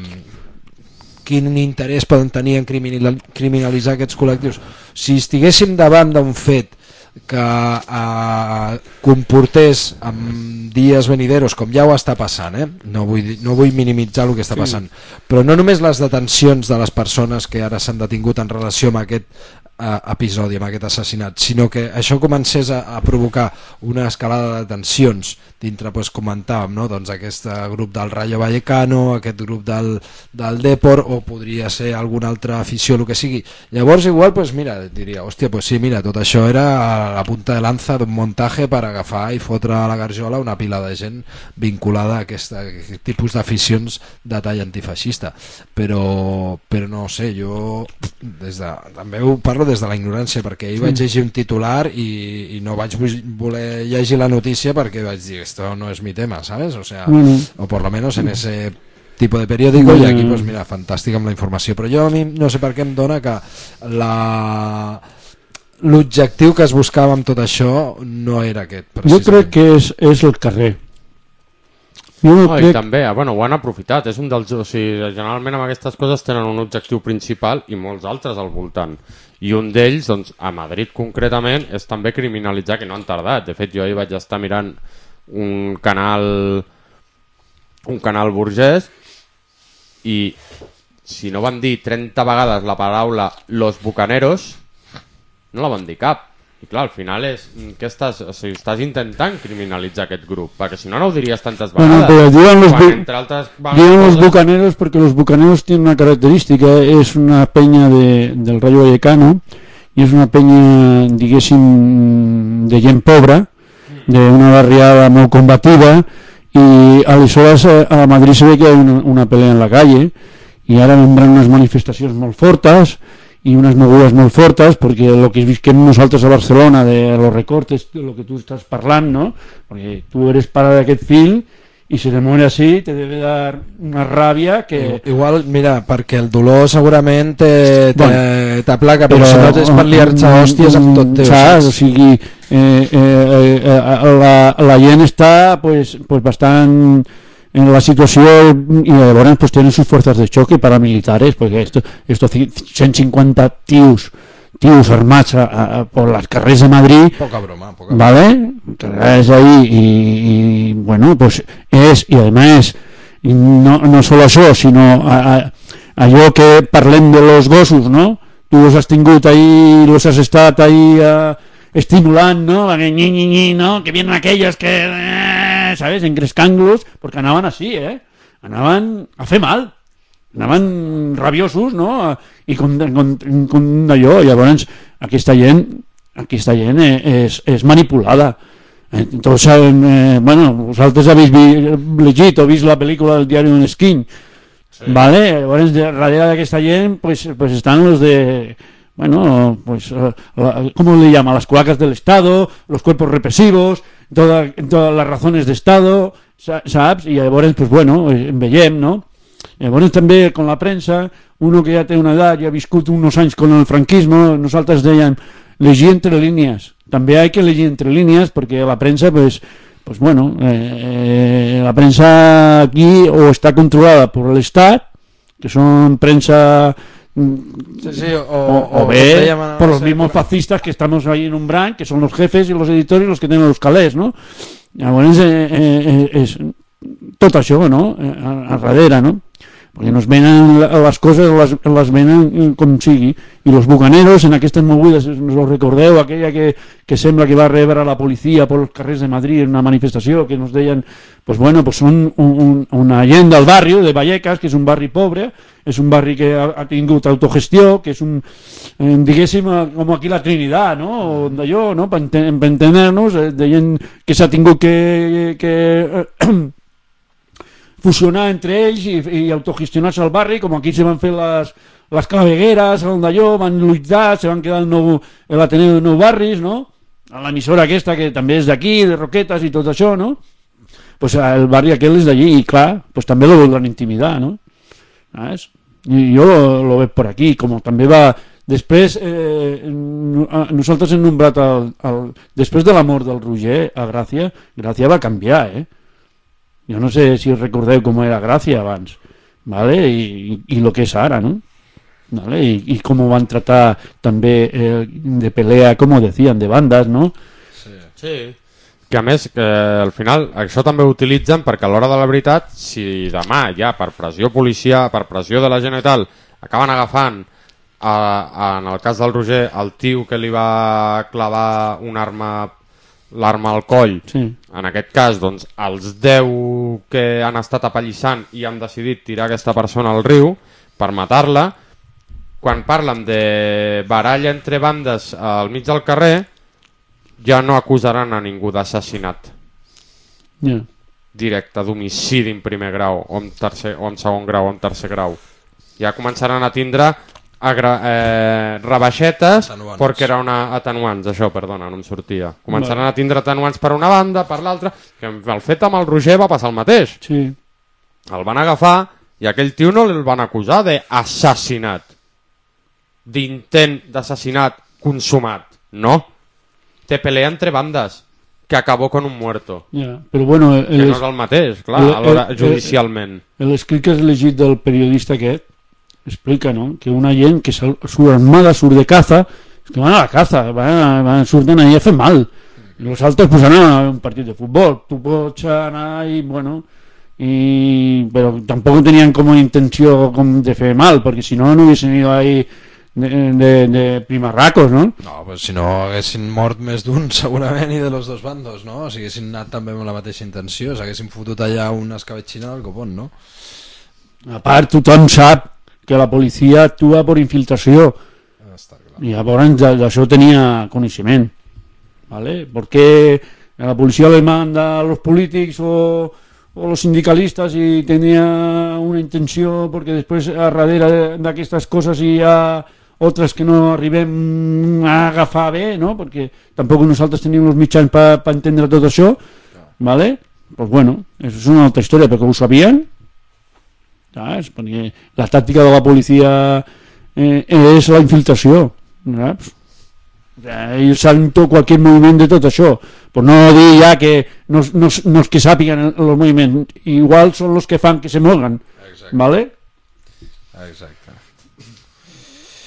quin interès poden tenir en criminalitzar aquests col·lectius? Si estiguéssim davant d'un fet que comportés en dies venideros, com ja ho està passant, no vull minimitzar el que està passant, però no només les detencions de les persones que ara s'han detingut en relació amb aquest episodi, amb aquest assassinat, sinó que això comencés a provocar una escalada de tensions dintre, comentàvem, no? Doncs aquest grup del Rayo Vallecano, aquest grup del Depor, o podria ser alguna altra afició, el que sigui. Llavors igual, mira, diria, hòstia, sí, mira, tot això era la punta de lanza d'un muntatge per agafar i fotre a la garjola una pila de gent vinculada a aquest tipus d'aficions de tall antifeixista. Però no sé, jo també ho parlo des de la ignorància, perquè ahir vaig llegir un titular i no vaig voler llegir la notícia perquè vaig dir, esto no es mi tema, ¿sabes? O sea, o por lo menos en ese tipo de periódico, i aquí, mira, fantàstic amb la informació, però jo a mi no sé per què em dona que l'objectiu que es buscava amb tot això no era aquest. Jo crec que és el carrer. I també, ho han aprofitat, és un dels, generalment amb aquestes coses tenen un objectiu principal i molts altres al voltant, i un d'ells, doncs, a Madrid concretament, és també criminalitzar, que no han tardat. De fet, jo ahir vaig estar mirant un canal burgès i si no van dir 30 vegades la paraula los bucaneros, no la van dir cap. I clar, al final estàs intentant criminalitzar aquest grup, perquè si no, no ho diries tantes vegades. Però diuen los bucaneros porque los bucaneros tienen una característica, es una peña del Rayo Vallecano, y es una peña, diguéssim, de gent pobra, d'una barriada molt combativa, i aleshores a Madrid se ve que hay una pelea en la calle, i ara vendran unes manifestacions molt fortes, y unas mogudes muy fortes, porque lo que visquem nosaltres a Barcelona de los recortes, de lo que tú estás parlando, ¿no? Porque tú eres para de aquest film y si te muere así te debe dar una ràbia que... Igual, mira, perquè el dolor segurament t'aplaca, però si no és per liar-se hòsties amb tot teu. Saps? O sigui, la gent està bastant en la situación, y ahora pues tienen sus fuerzas de choque paramilitares, porque esto 150 tíos armats por las carreras de Madrid, poca broma. ¿vale? Es ahí y bueno, pues y además no solo eso, sino allò que parlem de los gossos, no? tu los has tingut ahí, los has estat ahí estimulant, ¿no? ¿No? Que vienen aquellos que, ¿sabes? Encrescant-los, porque anaven així, anaven a fer mal, anaven rabiosos, no? I com d'allò, llavors aquesta gent és manipulada. Tots saben, bueno, vosaltres habéis llegit o vist la pel·lícula del diari d'un esquiny, sí. Vale? Llavors darrere d'aquesta gent pues estan los de, bueno, pues ¿cómo le llama? Las cloacas del Estado, los cuerpos represivos, todas las razones de Estado, saps? I llavors, pues bueno, veiem, no? Llavors també con la premsa, uno que ja té una edat, ja ha viscut unos anys con el franquismo, nosaltres deien llegir entre línies. També hay que llegir entre línies perquè la premsa, pues bueno, la prensa aquí o está controlada por el Estado, que son prensa o ve por los mismos fascistas que estamos ahí en un branch, que son los jefes y los editores los que tienen los calés, no? Llavors és tot això, no? A darrere, no? Perquè nos venen les coses, les venen com sigui, i los bucaneros en aquestes mogudes, us ho recordeu, aquella que sembla que va rebre la policia per els carrers de Madrid en una manifestació, que nos deien, pues bueno, pues són una gent del barri de Vallecas, que és un barri pobre, és un barri que ha tingut autogestió, que és un, diguéssim, com aquí la Trinitat, no? O d'allò, no? Per entendre-nos, de gent que s'ha tingut que fusionar entre ells i autogestionar-se al barri, com aquí se van fer les clavegueres, d'allò, van lluitar, se van quedar l'Ateneu de Nou Barris, no? A l'emissora aquesta, que també és d'aquí, de Roquetes i tot això, no? Pues el barri aquell és d'allí, i clar, pues també lo volen intimidar, no? ¿Sabes? I jo lo veig per aquí, com també va... Després, nosaltres hem nombrat després de la mort del Roger, a Gràcia va canviar, Jo no sé si recordeu com era Gràcia abans, ¿vale? I lo que és ara, no? ¿Vale? I com ho van tratar també de pelea, com ho decían, de bandes, no? Sí. Que a més, que al final això també ho utilitzen perquè a l'hora de la veritat, si demà ja per pressió policial, per pressió de la gent i tal, acaben agafant en el cas del Roger el tio que li va clavar l'arma al coll, sí. En aquest cas doncs, els 10 que han estat apallissant i han decidit tirar aquesta persona al riu per matar-la, quan parlen de baralla entre bandes al mig del carrer ja no acusaran a ningú d'assassinat directe, d'homicidi en primer grau o en segon grau o en tercer grau. Ja començaran a tindre rebaixetes perquè era una atenuants, això, perdona, no em sortia. Començaran a tindre atenuants per una banda, per l'altra, que el fet amb el Roger va passar el mateix. Sí. El van agafar i aquell tio no el van acusar d'assassinat, d'intent d'assassinat consumat, no. Té pelea entre bandes que acabó con un muerto. Però bueno, que no és el mateix, clar, alhora judicialment. L'escrit que has llegit del periodista aquest explica, no? Que una gent que su armada surt de caza, que van a la caza, surten ahí a fer mal. I los altres pues anar a un partit de futbol. Tu pots anar i, bueno, però tampoc tenien com intenció de fer mal, perquè si no hubiesen ido ahí de primarracos, ¿no? No, pues si no haguessin mort més d'un segurament i de los dos bandos, no? Si haguessin anat també amb la mateixa intenció, s'haguessin fotut allà una escabetxina del copón, no? A part, tothom sap que la policia actua per infiltració. I llavors d'això tenia coneixement. ¿Vale? ¿Por qué la policía le manda a los políticos o los sindicalistas y tenía una intenció perquè després a darrere d'aquestes coses hi ha altres que no arribem a agafar bé, no? Perquè tampoc nosaltres tenim els mitjans per entendre tot això, ¿vale? Pues bueno, eso es una altra història, perquè ho sabien, ¿sabes? Perquè la tàctica de la policia és la infiltració, saps? Ells saben qualsevol moviment de tot això, per no dir ja que no és que sàpiguen els moviments, igual són els que fan que se moguen. Exacte. ¿Vale? Exacte.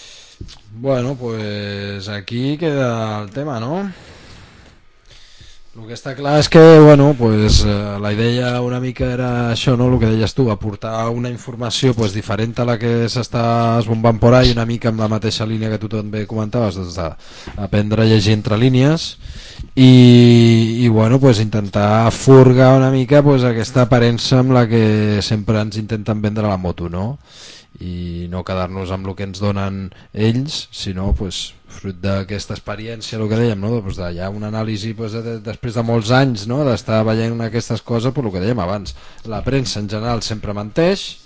Bueno, pues aquí queda el tema, ¿no? El que està clar és que la idea una mica era això, no? El que deies tu, aportar una informació diferent a la que s'està esbombant por ahí, una mica amb la mateixa línia que tu també comentaves, aprendre a llegir entre línies i intentar furgar una mica aquesta aparença amb la que sempre ens intenten vendre la moto, no? I no quedar-nos amb el que ens donen ells, sinó fruit d'aquesta experiència, el que dèiem, no? Hi ha una anàlisi després de molts anys, no? D'estar veient aquestes coses, el que dèiem abans, la premsa en general sempre menteix.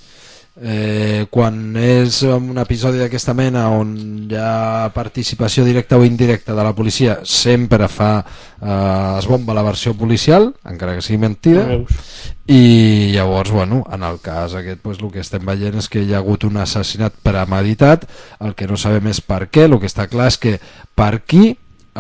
Quan és un episodi d'aquesta mena on hi ha participació directa o indirecta de la policia, sempre es bomba la versió policial, encara que sigui mentida, i llavors en el cas aquest el que estem veient és que hi ha hagut un assassinat premeditat. El que no sabem és per què. El que està clar és que per qui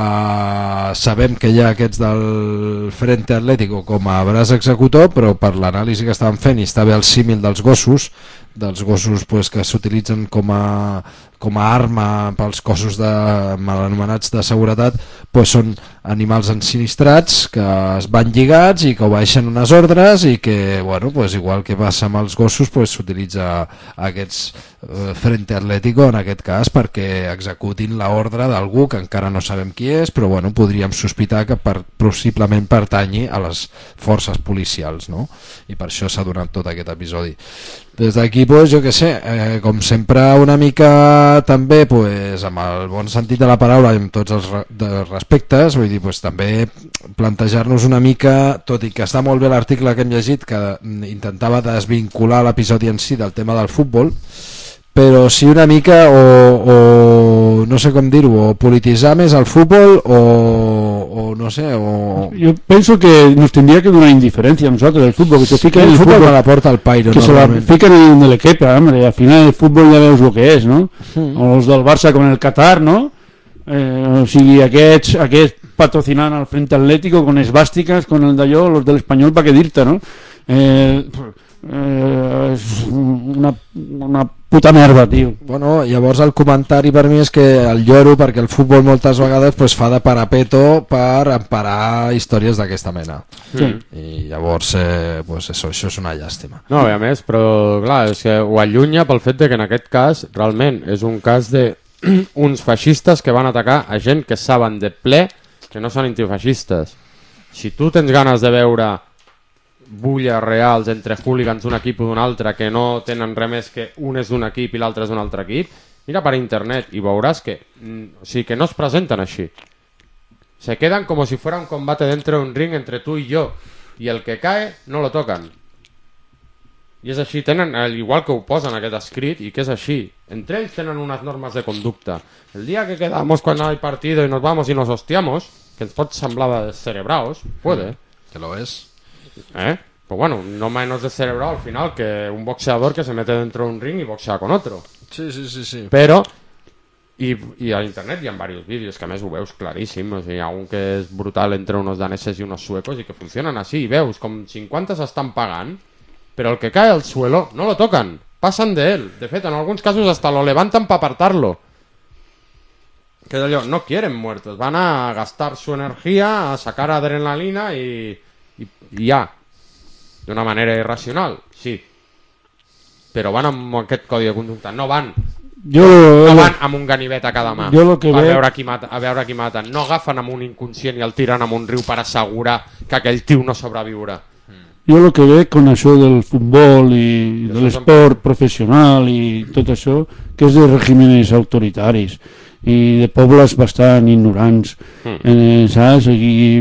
sabem que hi ha aquests del Frente Atlético com a braç executor, però per l'anàlisi que estaven fent, i està bé el símil dels gossos que s'utilitzen com a arma pels cossos mal anomenats de seguretat, són animals ensinistrats que es van lligats i que obeeixen unes ordres, i que igual que passa amb els gossos, s'utilitza aquests Frente Atlético en aquest cas perquè executin l'ordre d'algú que encara no sabem qui és, però podríem sospitar que possiblement pertanyi a les forces policials, no? I per això s'ha donat tot aquest episodi. Des d'aquí, jo què sé, com sempre una mica també, amb el bon sentit de la paraula i amb tots els respectes, vull dir, també plantejar-nos una mica, tot i que està molt bé l'article que hem llegit, que intentava desvincular l'episodi en si del tema del futbol, però sí una mica o no sé com dir-ho, o polititzar més el futbol o no sé, o... Yo pienso que nos tendría que dar una indiferencia a nosotros del fútbol, que te fiquen en el el fútbol fútbol, me la porta el pairo, que se la fiquen en donde le quepa, hombre, al final el fútbol ya veus lo que és, no? O los del Barça con el Qatar, no? O sigui, aquests patrocinant el Frente Atlético con esvàstiques, con el d'allò, los del Espanyol, pa què dir-te, no? És una puta merda, tio. Llavors el comentari per mi és que el lloro perquè el futbol moltes vegades fa de parapeto per emparar històries d'aquesta mena. I llavors això és una llàstima. No, a més, però clar, és que ho allunya pel fet de que en aquest cas realment és un cas de uns feixistes que van atacar a gent que saben de ple que no són antifeixistes. Si tu tens ganes de veure bulles reals entre hooligans d'un equip o d'un altre que no tenen res més que un és d'un equip i l'altre és d'un altre equip, mira per internet i veuràs que, que no es presenten així. Se quedan como si fuera un combate dentro de un ring entre tú y yo, y el que cae no lo tocan. I és així, tenen, igual que ho posen aquest escrit, i que és així. Entre ells tenen unes normes de conducta. El día que quedamos cuando hay partido y nos vamos y nos hostiamos, que ens pot semblar de descerebraos, puede. Que lo es. Pues bueno, no menos descerebrado al final que un boxeador que se mete dentro de un ring y boxea con otro. Sí. Però, i a internet hi ha varios vídeos que a més ho veus claríssim, o sigui, hi ha un que és brutal entre unos daneses i unos suecos i que funcionen així, i veus com 50 s'estan pagant, però el que cae al suelo no lo tocan, pasan de él, de fet en alguns casos hasta lo levantan para apartarlo. Que d'allò, no quieren muertos, van a gastar su energía, a sacar adrenalina y ja, d'una manera irracional, sí, però van amb aquest codi de conducta, no van amb un ganivet a cada mà a veure qui maten, no agafen amb un inconscient i el tiren amb un riu per assegurar que aquell tio no sobreviurà. Jo el que veig con això del futbol i de l'esport professional i tot això, que és de regímenes autoritaris i de pobles bastant ignorants, saps? I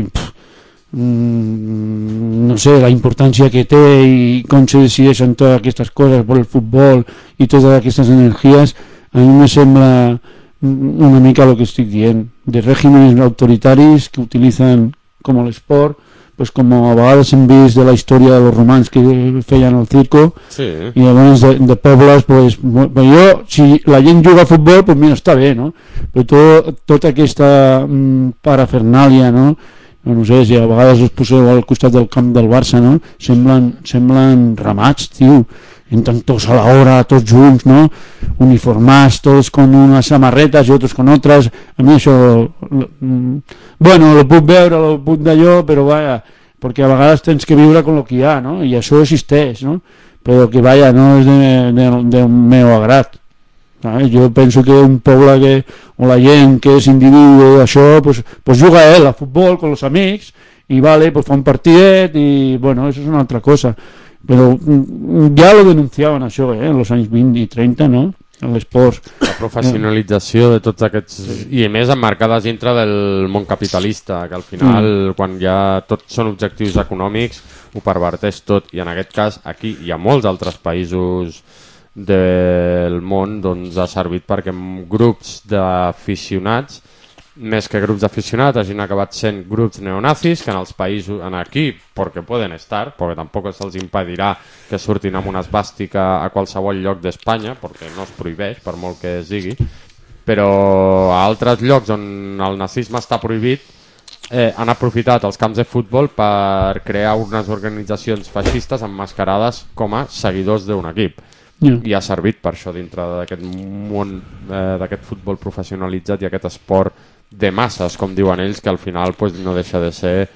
no sé, la importància que té i com se decideixen totes aquestes coses per el futbol i totes aquestes energies, a mi me sembla una mica el que estic dient, de regímenes autoritaris que utilitzen com l'esport, pues com a vegades hem vist de la història de los romans que feien el circo, i llavors de pobles, pues jo, si la gent juga a futbol, pues mira, està bé, no? Però tota aquesta parafernàlia, no? No sé, si a vegades us poseu al costat del camp del Barça, no? Semblen ramats, tio. entran todos a la hora, tots junts, ¿no? Uniformados, todos con unas amarretas y otros con otras. A mí eso, bueno, lo puc veure, lo puc d'allò, però vaja, perquè a vegades tens que viure con lo que hi ha, no? I això existeix, no? Però que vaja, no és del meu agrat. Jo penso que un poble que, o la gent que és individu això, pues juga a futbol con los amics i vale, pues fa un partidet i bueno, eso és una altra cosa. Però ja lo denunciaven això, en los anys 20 i 30, no? En l'esport. La professionalització de tots aquests... I a més emmarcades dintre del món capitalista, que al final, quan ja tots són objectius econòmics, ho perverteix tot. I en aquest cas, aquí hi ha molts altres països del món, doncs ha servit perquè grups d'aficionats, més que grups d'aficionats, hagin acabat sent grups neonazis que en els països, en aquí, perquè poden estar, perquè tampoc se'ls impedirà que surtin amb una esvàstica a qualsevol lloc d'Espanya, perquè no es prohibeix, per molt que es digui, però a altres llocs on el nazisme està prohibit, han aprofitat els camps de futbol per crear unes organitzacions feixistes emmascarades com a seguidors d'un equip. I ha servit per això dintre d'aquest món, d'aquest futbol professionalitzat i aquest esport de masses, com diuen ells, que al final pues, no deixa de ser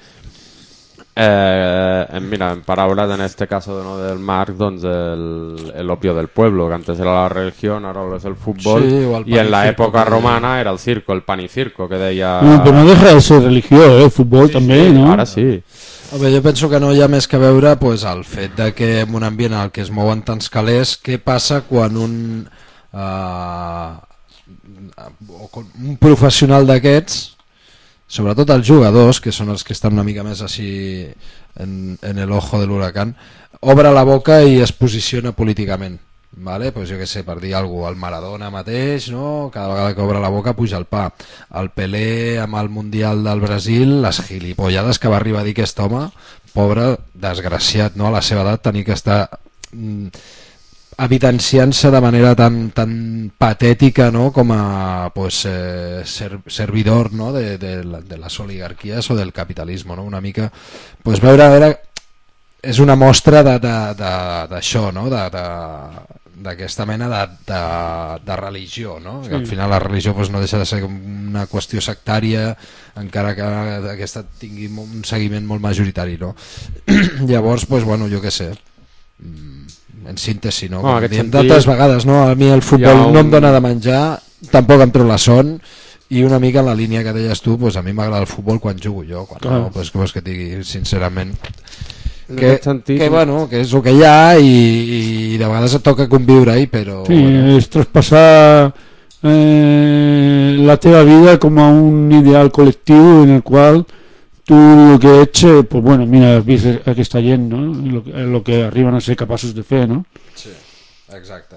mira, en paraules en este caso del Marx, doncs el opio del pueblo, que antes era la religión, ahora es el fútbol, y en la época romana era el circo, el pan y circo, que deia... No, però no deja de ser religió, el futbol també, sí, no? Ara sí. Home, jo penso que no hi ha més que veure pues, el fet de que en un ambient en el que es mouen tants calés, què passa quan un professional d'aquests, sobretot els jugadors, que són els que estan una mica més així en el ojo de l'huracán, obre la boca i es posiciona políticament. Vale? Pues jo què sé, per dir alguna cosa, el Maradona mateix, no? Cada vegada que obre la boca puja el pa. El Pelé amb el Mundial del Brasil, les gilipollades que va arribar a dir aquest home, pobre, desgraciat, no? A la seva edat tenir que estar evidenciant-se de manera tan patètica, no? Com a pues, servidor, no? de les oligarquies o del capitalisme, no? Una mica pues, veure és una mostra d'això, no? D'aquesta mena de religió, no? Que al final la religió pues, no deixa de ser una qüestió sectària, encara que aquesta tingui un seguiment molt majoritari, no? Llavors, pues, bueno, jo què sé, en síntesi, no? Com diem d'altres vegades, no? A mi el futbol no em dona de menjar, tampoc em treu la son, i una mica en la línia que deies tu, pues, a mi m'agrada el futbol quan jugo jo, quan no, pues, com és que et digui, sincerament... Que bueno, que és el que hi ha i de vegades et toca conviure-hi, però... Sí, bueno. És traspassar la teva vida com a un ideal col·lectiu en el qual tu el que ets, pues bueno, mira, has vist aquesta gent, no? El que arriben a ser capaços de fer, no? Sí, exacte.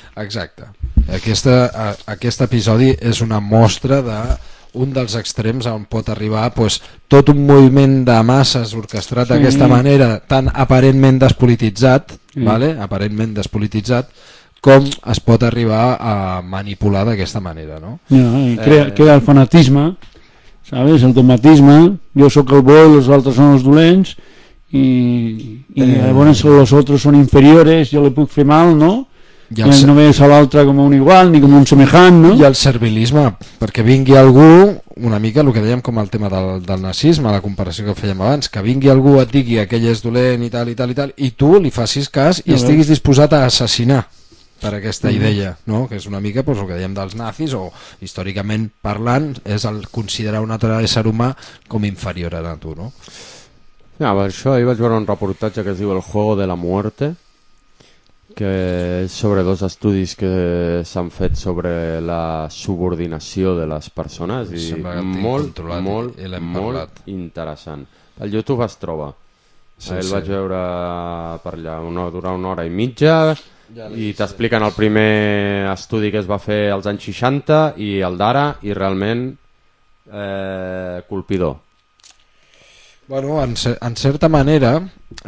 Aquest episodi és una mostra de un dels extrems on pot arribar pues, tot un moviment de masses orquestrat d'aquesta manera tan aparentment despolititzat, vale? Aparentment despolititzat, com es pot arribar a manipular d'aquesta manera, no? I crea el fanatisme, ¿sabes? El dogmatisme, jo sóc el bo i els altres són els dolents i llavors els altres són inferiores, jo li puc fer mal, no? I no veus a l'altre com un igual ni com un semejant, no? I el servilisme, perquè vingui algú, una mica el que dèiem com el tema del nazisme, la comparació que fèiem abans, que vingui algú et digui aquell és dolent i tal, i tu li facis cas i estiguis disposat a assassinar per aquesta idea, no? Que és una mica pues, el que dèiem dels nazis, o històricament parlant és el considerar un altre ésser humà com inferior a tu, no? Ja, per això ahir vaig veure un reportatge que es diu El juego de la muerte, que és sobre dos estudis que s'han fet sobre la subordinació de les persones i molt interessant. Al YouTube es troba. El vaig veure per allà, durar una hora i mitja i t'expliquen el primer estudi que es va fer als anys 60 i el d'ara i realment colpidor. Bueno, en certa manera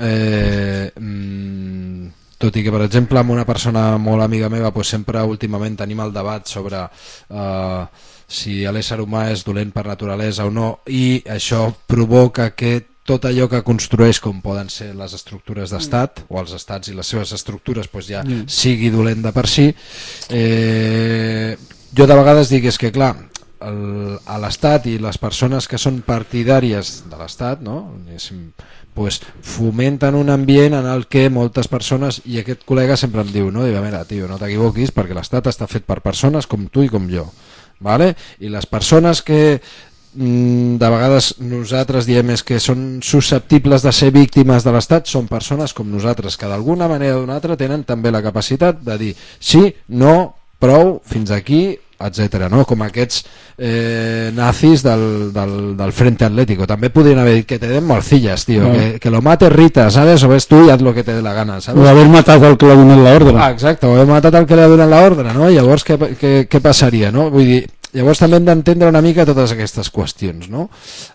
tot i que per exemple amb una persona molt amiga meva pues, sempre últimament tenim el debat sobre si l'ésser humà és dolent per naturalesa o no, i això provoca que tot allò que construeix, com poden ser les estructures d'estat o els estats i les seves estructures, doncs ja sigui dolent de per si. Jo de vegades dic, és que clar, a l'estat i les persones que són partidàries de l'estat, no? Pues fomenten un ambient en el que moltes persones, i aquest col·lega sempre em diu, no? Diu, mira, tio, no t'equivoquis, perquè l'estat està fet per persones com tu i com jo, ¿vale? I les persones que de vegades nosaltres diem és que són susceptibles de ser víctimes de l'estat, són persones com nosaltres, que d'alguna manera o d'una altra tenen també la capacitat de dir sí, no, prou, fins aquí, etcètera, no? Com aquests nazis del Frente Atlético. També podrien haver dit que te den morcillas, tío, que lo mate Rita, ¿sabes? O ves tú y haz lo que te dé la gana, ¿sabes? O haver matat el que li ha donat l'ordre. Exacte, o haver matat el que li ha donat l'ordre, no? Llavors què passaria, no? Vull dir, llavors també hem d'entendre una mica totes aquestes qüestions, no?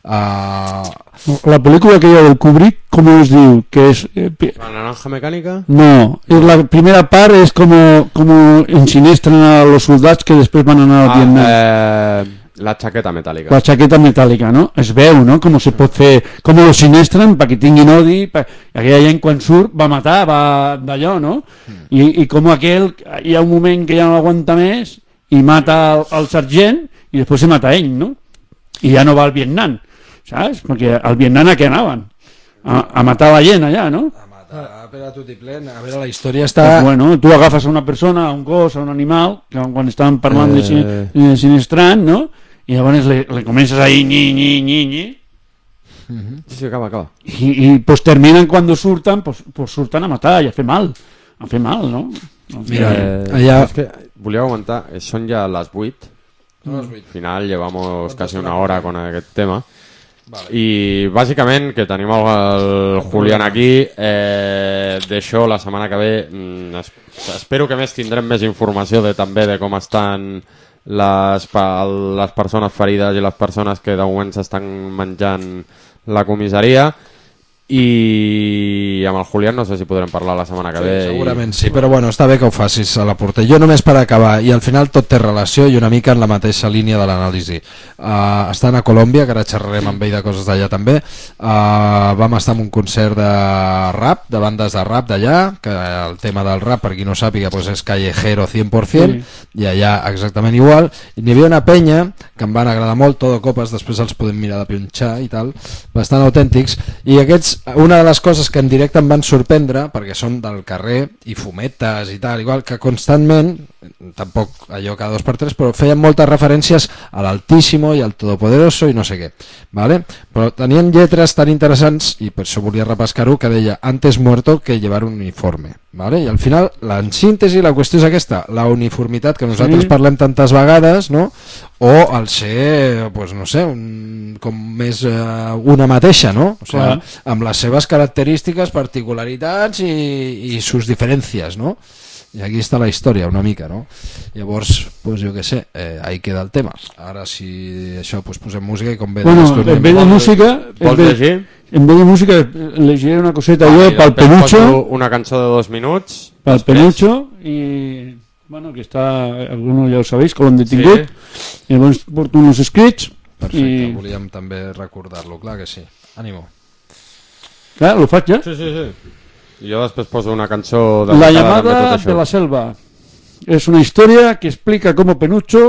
La pel·lícula que hi ha del Kubrick, com es diu? Que és, ¿La naranja mecànica? No, la primera part és com ensinestren a los soldats que després van anar al Vietnam. La chaqueta metàl·lica. La chaqueta metàl·lica, no? Es veu, no? Com se pot fer, com lo sinestren perquè tinguin odi, aquella gent quan surt va matar, va d'allò, no? I com aquell, hi ha un moment que ja no l'aguanta més i mata el sergent i després se mata ell, no? I ja no va al Vietnam, saps? Perquè al Vietnam a què anaven? A matar la gent allà, no? A matar per a tot i plen. A veure, la història està... Pues bueno, tu agafes a una persona, a un gos, a un animal, que quan estaven parlant de sinistrant, no? I llavors le comences ahí, ñi. Sí, acaba. I pues terminen quan surten, pues surten a matar i a fer mal, no? Mira, allà... Es que volia comentar, són ja les 8. Al final llevamos casi una hora con aquest tema. Vale. I bàsicament que tenim el Julián aquí, d'això la setmana que ve espero que més tindrem més informació també de com estan les persones ferides i les persones que de moment s'estan menjant la comissaria, i amb el Julián no sé si podrem parlar la setmana que ve. Segurament sí, però bueno, està bé que ho facis a la porta. Jo només per acabar, i al final tot té relació i una mica en la mateixa línia de l'anàlisi. Estant a Colòmbia, que ara xerrarem amb ell de coses d'allà també, vam estar en un concert de rap, de bandes de rap d'allà, que el tema del rap, per qui no sàpiga, pues és callejero 100%, i allà exactament igual. I n'hi havia una penya que em van agradar molt, Todo Copas, després els podem mirar de punxar i tal, bastant autèntics, i aquests, una de les coses que en directe em van sorprendre, perquè són del carrer i fumetes i tal, igual que constantment, tampoc allò cada 2x3, però feien moltes referències a l'Altíssimo i al Todopoderoso i no sé què, ¿vale? Però tenien lletres tan interessants, i per això volia repescar-ho, que deia antes muerto que llevar un uniforme, ¿vale? I al final, en síntesi, la qüestió és aquesta, la uniformitat que nosaltres parlem tantes vegades, no? O el ser, pues no sé, com més una mateixa, no? O sigui, amb les seves característiques, particularitats i sus diferències, no? I aquí està la història una mica, no? Llavors, pues jo què sé, ahí queda el tema. Ara si això, pues posem música i com ve... Bueno, en vez de música... Vols llegir? En vez de música llegiré una coseta jo pel Penucho. Una cançó de 2 minuts. Pel Penucho i... Bueno, que està... Algunos ja ho sabeu, que l'han detingut. Sí. I llavors porto uns escrits. Perfecte, volíem també recordar-lo, clar que sí. Ànimo. Clar, lo faig ja? Sí. I jo després poso una cançó de La llamada de la selva. És una història que explica com Penucho,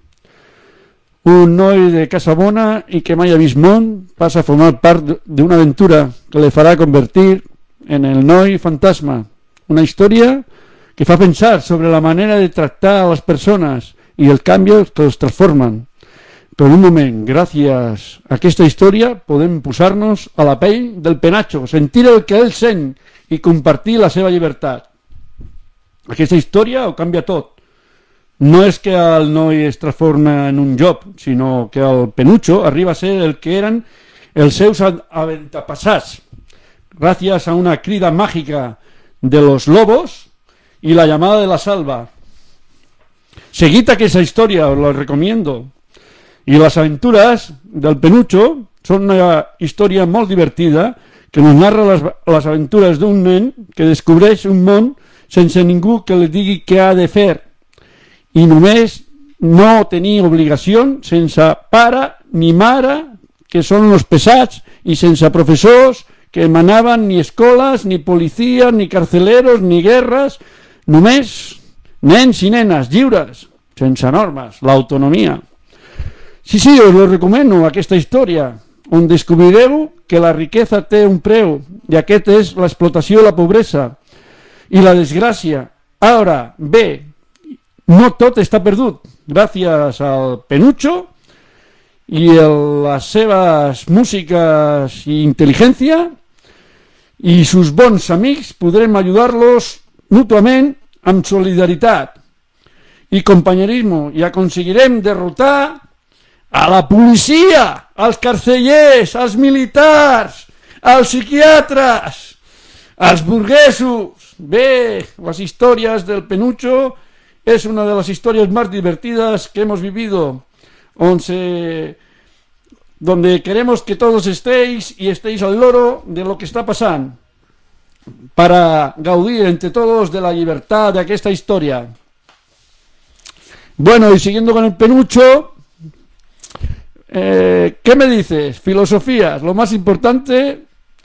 un noi de Casabona i que mai ha vist món, passa a formar part d'una aventura que le farà convertir en el noi fantasma. Una història que fa pensar sobre la manera de tractar a les persones i el canvi que els transformen. Però en un moment, gràcies a aquesta història, podem posar-nos a la pell del Penacho, sentir el que ell sent i compartir la seva llibertat. Aquesta història ho canvia tot. No és que el noi es transforma en un job, sinó que el Penucho arriba a ser el que eren els seus aventapassats. Gràcies a una crida màgica de los lobos y la llamada de la salva. Seguid aquesta història, os la recomiendo. I les aventures del Penucho són una història molt divertida que nos narra les aventures d'un nen que descobreix un món sense ningú que li digui què ha de fer i només no tenir obligació sense pare ni mare que són uns pesats i sense professors que manaven ni escoles, ni policies, ni carceleros, ni guerres, només nens i nenes lliures, sense normes, l'autonomia. Sí, us lo recomano, aquesta història, on descobrireu que la riquesa té un preu, i aquest és l'explotació i la pobresa i la desgràcia. Ara, bé, no tot està perdut, gràcies al Penucho i a les seves músiques i intel·ligència i sus bons amics podrem ajudar-los mútuament amb solidaritat i companyerisme i aconseguirem derrotar a la policia, als carcellers, als militars, als psiquiatres, als burguesos. Bé, las historias del Penucho es una de las historias más divertidas que hemos vivido, donde queremos que todos estéis y estéis al loro de lo que está pasando, para gaudir entre todos de la libertad de aquesta historia. Bueno, y siguiendo con el Penucho, ¿qué me dices? Filosofías, los más importantes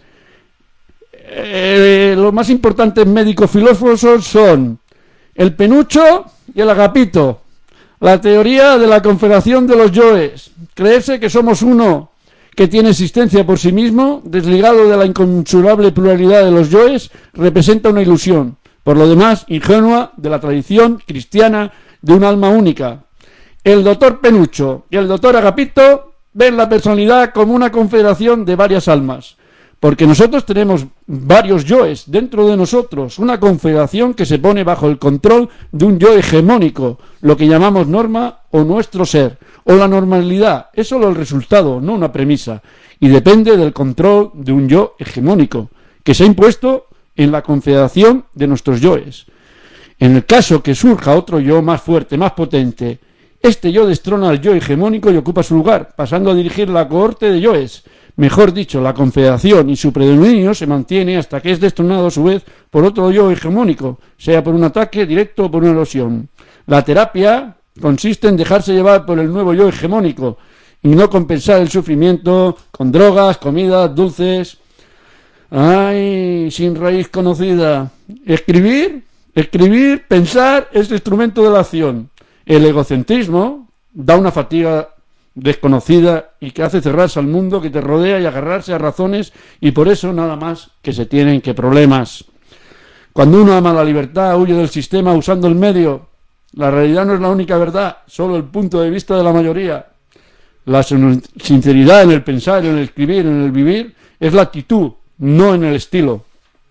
médicos filósofos son el Penucho y el Agapito. La teoría de la confederación de los yoes, creerse que somos uno que tiene existencia por sí mismo, desligado de la inconmensurable pluralidad de los yoes, representa una ilusión, por lo demás ingenua, de la tradición cristiana de un alma única. El doctor Penucho y el doctor Agapito ven la personalidad como una confederación de varias almas, porque nosotros tenemos varios yoes dentro de nosotros, una confederación que se pone bajo el control de un yo hegemónico, lo que llamamos norma o nuestro ser, o la normalidad. Es solo el resultado, no una premisa, y depende del control de un yo hegemónico, que se ha impuesto en la confederación de nuestros yoes. En el caso que surja otro yo más fuerte, más potente, este yo destrona al yo hegemónico y ocupa su lugar, pasando a dirigir la cohorte de yoes. Mejor dicho, la confederación y su predominio se mantiene hasta que es destronado a su vez por otro yo hegemónico, sea por un ataque directo o por una erosión. La terapia consiste en dejarse llevar por el nuevo yo hegemónico y no compensar el sufrimiento con drogas, comidas, dulces. ¡Ay! Sin raíz conocida. Escribir, pensar es el instrumento de la acción. El egocentrismo da una fatiga desconocida y que hace cerrarse al mundo que te rodea y agarrarse a razones, y por eso nada más que se tienen que problemas. Cuando uno ama la libertad, huye del sistema usando el medio. La realidad no es la única verdad, solo el punto de vista de la mayoría. La sinceridad en el pensar, en el escribir, en el vivir, es la actitud, no en el estilo.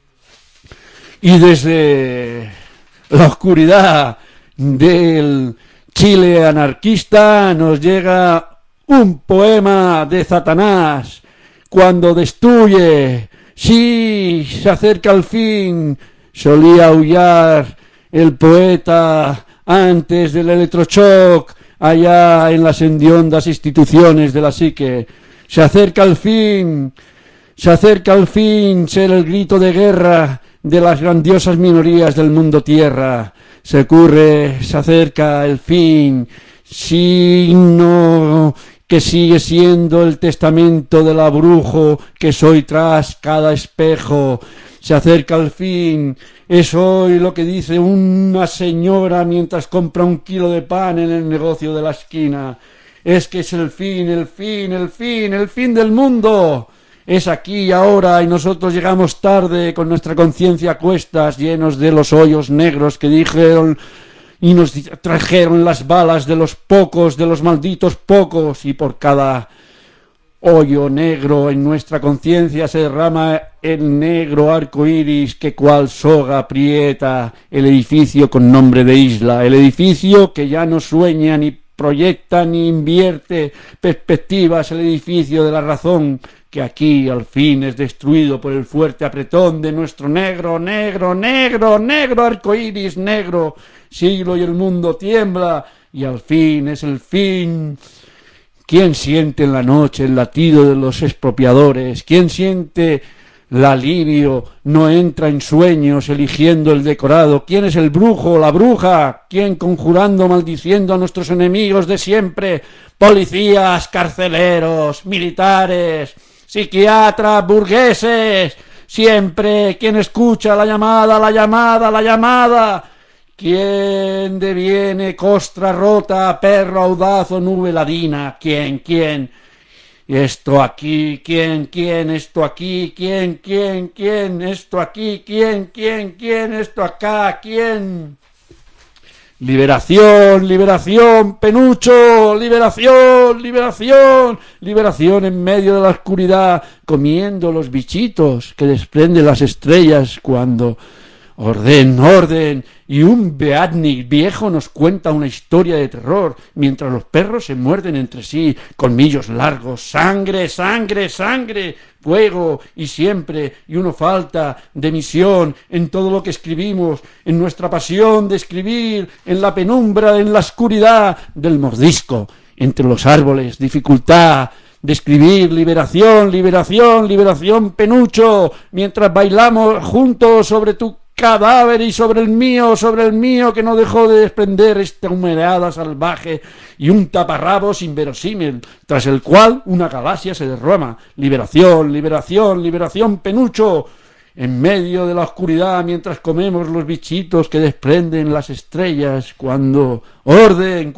Y desde la oscuridad del Chile anarquista nos llega un poema de Satanás cuando destruye. Sí, se acerca el fin, solía aullar el poeta antes del electroshock allá en las hediondas instituciones de la psique. Se acerca el fin, ser el grito de guerra de las grandiosas minorías del mundo tierra. Se acerca el fin, signo que sigue siendo el testamento del abrujo que soy tras cada espejo. Se acerca el fin, es hoy lo que dice una señora mientras compra un kilo de pan en el negocio de la esquina. Es que es el fin del mundo. Es aquí y ahora, y nosotros llegamos tarde con nuestra conciencia a cuestas, llenos de los hoyos negros que dijeron y nos trajeron las balas de los pocos, de los malditos pocos, y por cada hoyo negro en nuestra conciencia se derrama el negro arco iris que cual soga aprieta el edificio con nombre de isla, el edificio que ya no sueña ni proyecta ni invierte perspectivas, el edificio de la razón que aquí al fin es destruido por el fuerte apretón de nuestro negro arco iris negro. Siglo y el mundo tiembla y al fin es el fin. ¿Quién siente en la noche el latido de los expropiadores? ¿Quién siente el alivio? No entra en sueños eligiendo el decorado. ¿Quién es el brujo o la bruja? ¿Quién conjurando, maldiciendo a nuestros enemigos de siempre? Policías, carceleros, militares. psiquiatras, burgueses, siempre quien escucha la llamada, ¿quién deviene costra rota, perro audaz o nube ladina? ¿Quién? Esto aquí, ¿quién? Esto aquí, ¿quién? Esto aquí, ¿quién? Esto acá, ¿quién? Liberación, Penucho, liberación en medio de la oscuridad, comiendo los bichitos que desprenden las estrellas cuando... Orden, y un beatnik viejo nos cuenta una historia de terror, mientras los perros se muerden entre sí, colmillos largos, sangre, fuego, y siempre, y uno falta de misión en todo lo que escribimos, en nuestra pasión de escribir, en la penumbra, en la oscuridad del mordisco, entre los árboles, dificultad de escribir, liberación, Penucho, mientras bailamos juntos sobre tu cadáver y sobre el mío que no dejó de desprender esta humedad salvaje y un taparrabos inverosímil, tras el cual una galaxia se derrama. Liberación, Penucho, en medio de la oscuridad mientras comemos los bichitos que desprenden las estrellas, cuando orden,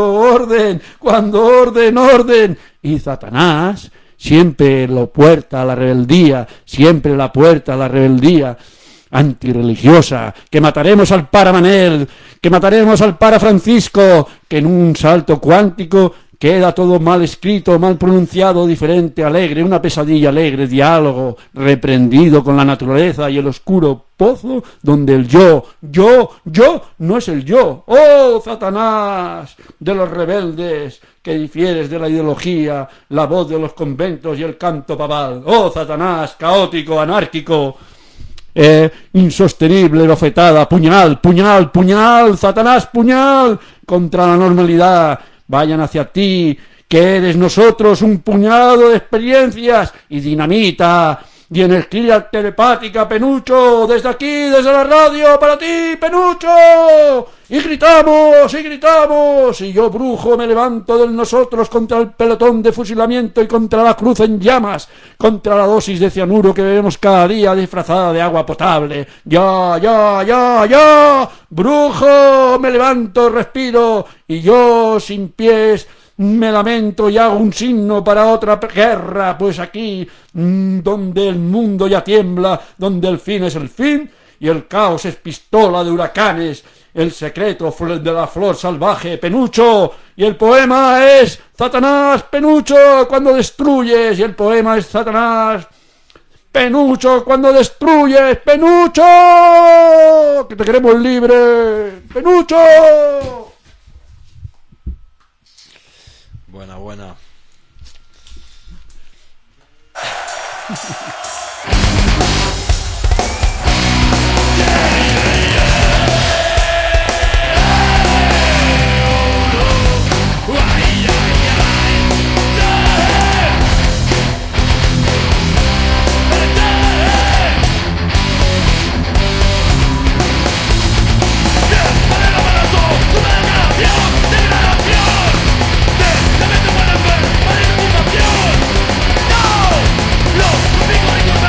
y Satanás, siempre la puerta a la rebeldía, antirreligiosa, que mataremos al para Manel, que mataremos al para Francisco, que en un salto cuántico queda todo mal escrito, mal pronunciado, diferente, alegre, una pesadilla alegre, diálogo reprendido con la naturaleza y el oscuro pozo donde el yo no es el yo. ¡Oh, Satanás de los rebeldes, que difieres de la ideología, la voz de los conventos y el canto papal! ¡Oh, Satanás caótico, anárquico! Insostenible bofetada, puñal, Satanás, puñal contra la normalidad. Vayan hacia ti, que eres nosotros un puñado de experiencias y dinamita y energía telepática, Penucho, desde aquí, desde la radio, para ti, Penucho. Y gritamos, y yo, brujo, me levanto del nosotros contra el pelotón de fusilamiento y contra la cruz en llamas, contra la dosis de cianuro que bebemos cada día disfrazada de agua potable. Ya, brujo, me levanto, respiro, y yo, sin pies, me lamento y hago un signo para otra guerra, pues aquí, donde el mundo ya tiembla, donde el fin es el fin, y el caos es pistola de huracanes, el secreto de la flor salvaje, Penucho, y el poema es Satanás, Penucho, cuando destruyes, y el poema es Satanás, Penucho, cuando destruyes, Penucho, que te queremos libre, Penucho. Buena. Los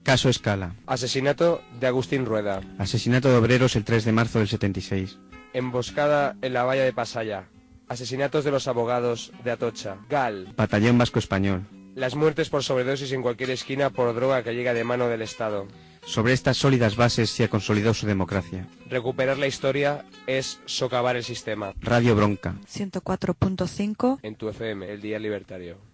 Caso Escala. Asesinato de Agustín Rueda. Asesinato de obreros el 3 de marzo del 76. Emboscada en la valla de Pasaya. Asesinatos de los abogados de Atocha. GAL. Batallón Vasco Español. Las muertes por sobredosis en cualquier esquina por droga que llega de mano del Estado. Sobre estas sólidas bases se ha consolidado su democracia. Recuperar la historia es socavar el sistema. Radio Bronca. 104.5 En tu FM, el Día Libertario.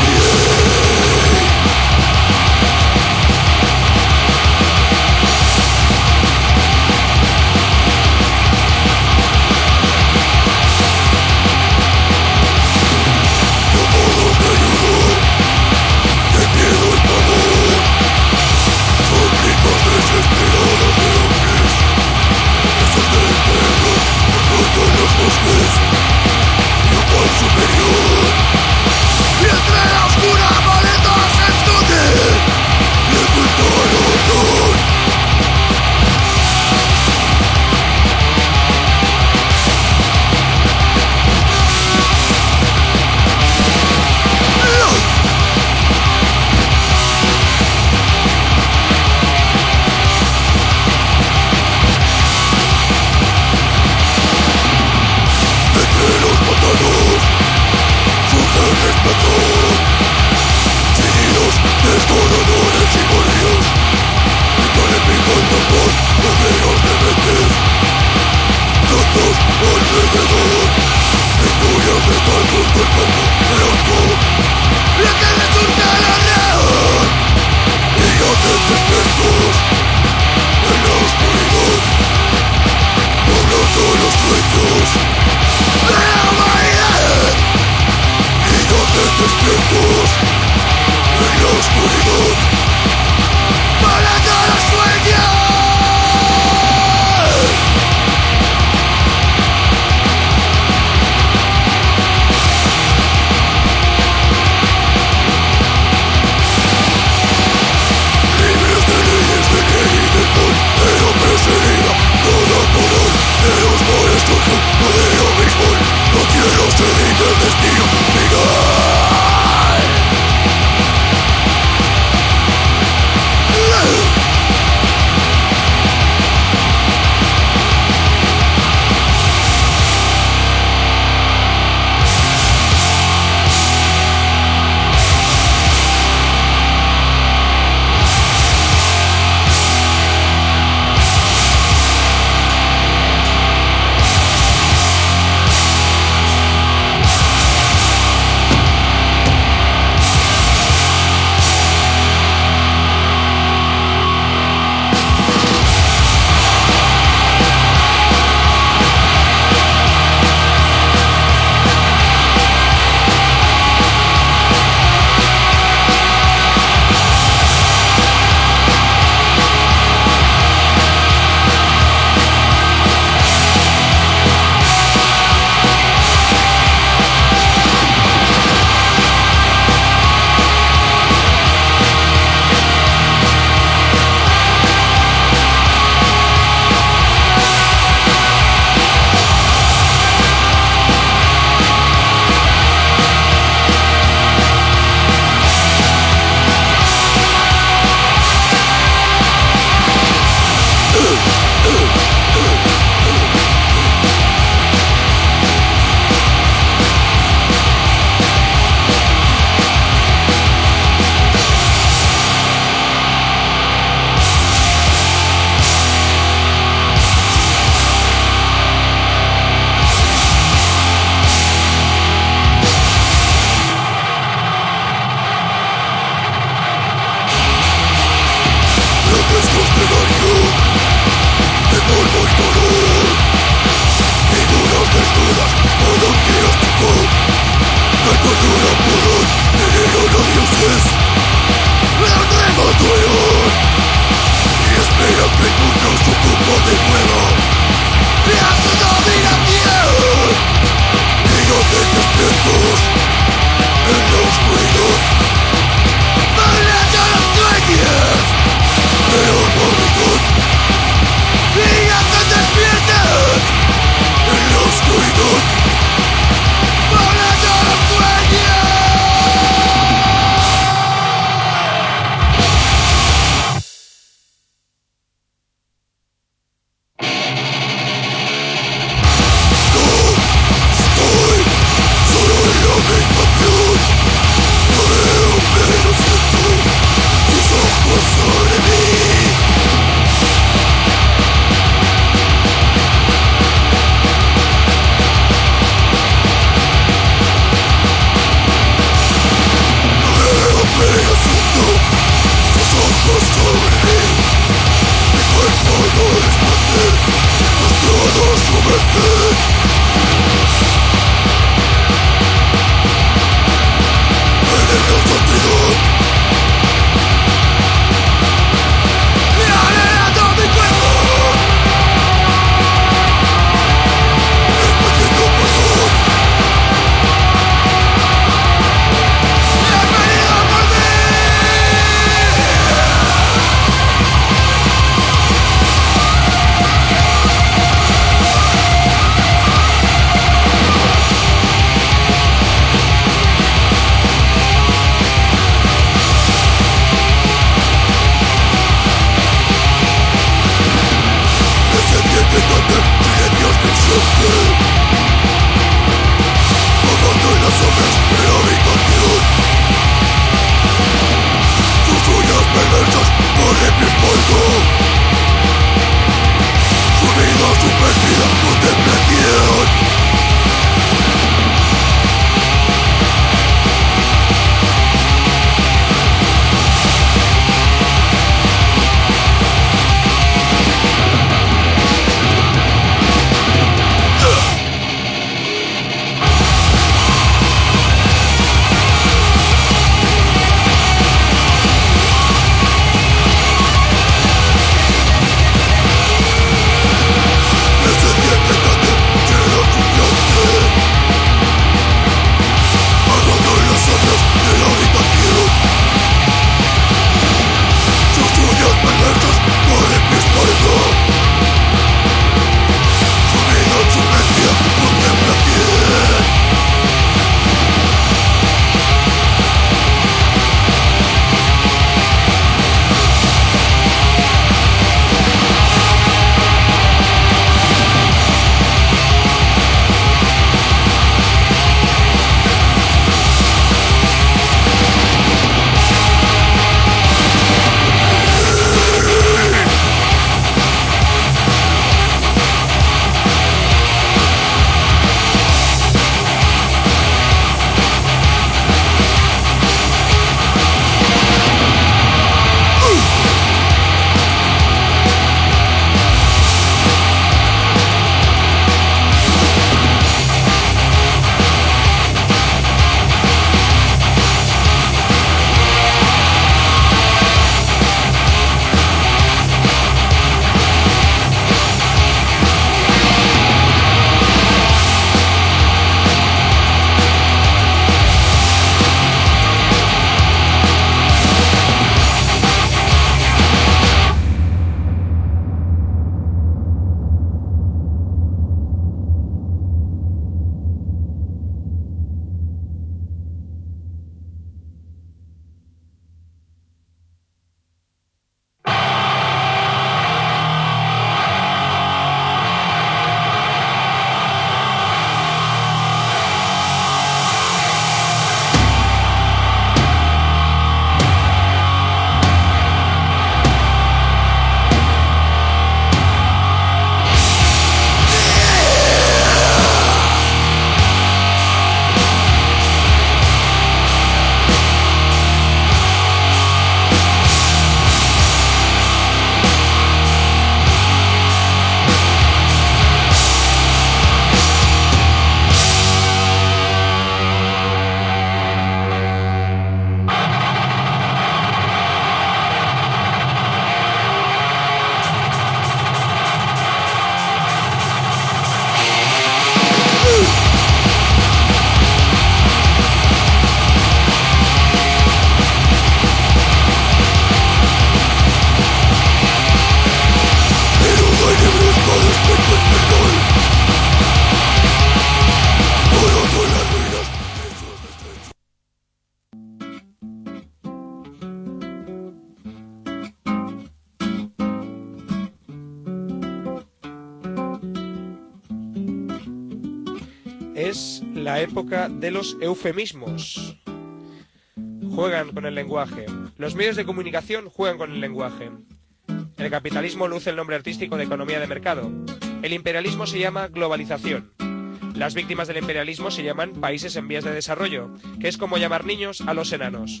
es la época de los eufemismos. Juegan con el lenguaje. Los medios de comunicación juegan con el lenguaje. El capitalismo luce el nombre artístico de economía de mercado. El imperialismo se llama globalización. Las víctimas del imperialismo se llaman países en vías de desarrollo, que es como llamar niños a los enanos.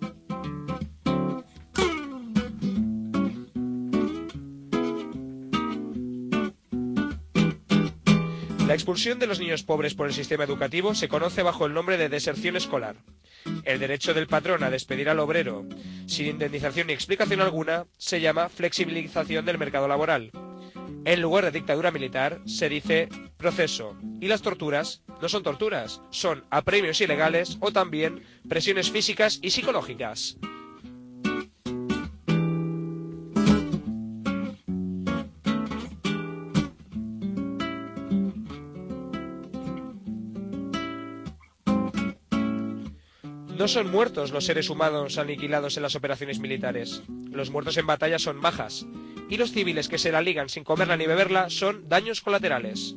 La expulsión de los niños pobres por el sistema educativo se conoce bajo el nombre de deserción escolar. El derecho del patrón a despedir al obrero sin indemnización ni explicación alguna se llama flexibilización del mercado laboral. En lugar de dictadura militar se dice proceso. Y las torturas no son torturas, son apremios ilegales o también presiones físicas y psicológicas. No son muertos los seres humanos aniquilados en las operaciones militares. Los muertos en batalla son bajas. Y los civiles que se la ligan sin comerla ni beberla son daños colaterales.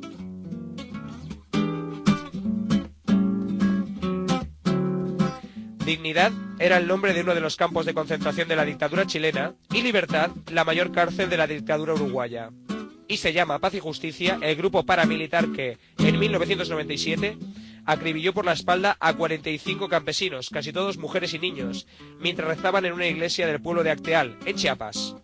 Dignidad era el nombre de uno de los campos de concentración de la dictadura chilena y Libertad, la mayor cárcel de la dictadura uruguaya. Y se llama Paz y Justicia el grupo paramilitar que, en 1997, acribilló por la espalda a 45 campesinos, casi todos mujeres y niños, mientras rezaban en una iglesia del pueblo de Acteal, en Chiapas.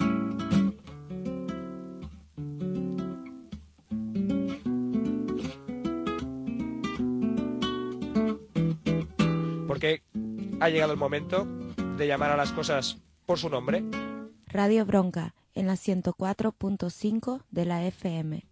Porque ha llegado el momento de llamar a las cosas por su nombre. Radio Bronca, en la 104.5 de la FM.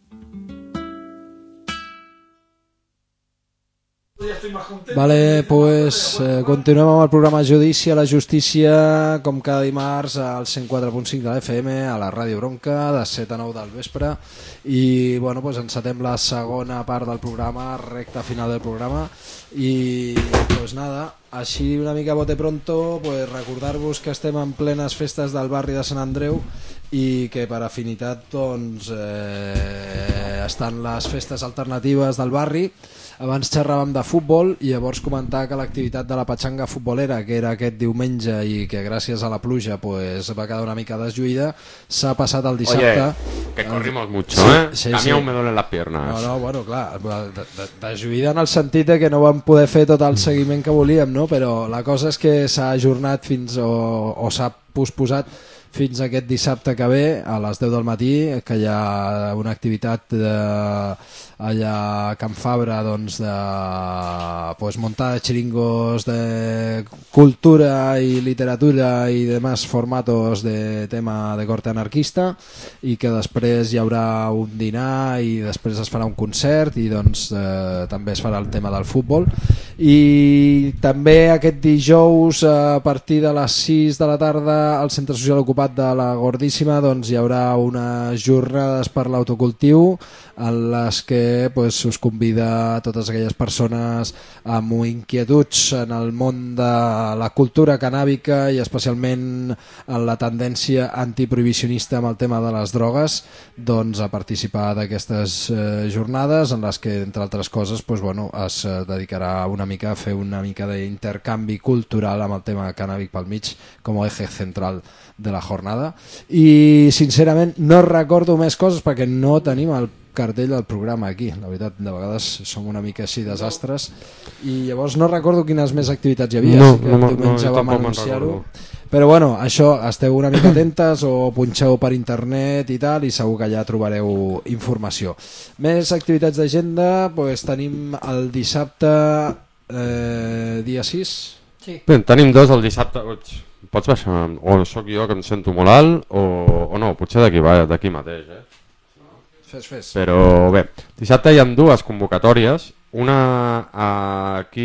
Vale, pues continuem amb el programa Judici a la Justícia, com cada dimarts al 104.5 de la FM, a la Ràdio Bronca, de 7 a 9 del vespre. I bueno, pues encetem la segona part del programa, recta final del programa. I pues nada, així una mica bote pronto, pues recordar-vos que estem en plenes festes del barri de Sant Andreu i que per afinitat doncs, estan les festes alternatives del barri. Abans xerràvem de futbol i llavors comentar que l'activitat de la petxanga futbolera, que era aquest diumenge i que gràcies a la pluja pues, va quedar una mica deslluïda, s'ha passat el dissabte. Oye, que corrimos mucho, sí, a mí aún me duelen las piernas. No, bueno, clar, deslluïda en el sentit de que no vam poder fer tot el seguiment que volíem, no? Però la cosa és que s'ha ajornat fins o s'ha posposat fins aquest dissabte que ve a les 10 del matí, que hi ha una activitat allà a Can Fabra doncs, de pues, muntar xiringos de cultura i literatura i demás formatos de tema de corte anarquista, i que després hi haurà un dinar i després es farà un concert i doncs, també es farà el tema del futbol. I també aquest dijous a partir de les 6 de la tarda al Centre Social Ocupat de la Gordíssima doncs, hi haurà unes jornades per l'autocultiu en les que pues, us convida a totes aquelles persones amb inquietuds en el món de la cultura canàbica i especialment en la tendència antiprohibicionista amb el tema de les drogues, doncs, a participar d'aquestes jornades en les que, entre altres coses, pues, bueno, es dedicarà una mica a fer una mica d'intercanvi cultural amb el tema canàbic pel mig com a eje central de la jornada. I sincerament no recordo més coses perquè no tenim el cartell del programa aquí, la veritat, de vegades som una mica així desastres i llavors no recordo quines més activitats hi havia, sí que diumenge vam anunciar-ho, però bueno, això, esteu una mica atentes o punxeu per internet i tal, i segur que allà trobareu informació. Més activitats d'agenda, pues tenim el dissabte dia 6. Sí. Bé, tenim dos el dissabte. Pots baixar? O sóc jo que em sento molt alt o no, potser d'aquí mateix, Fes. Però bé, dissabte hi ha dues convocatòries, una aquí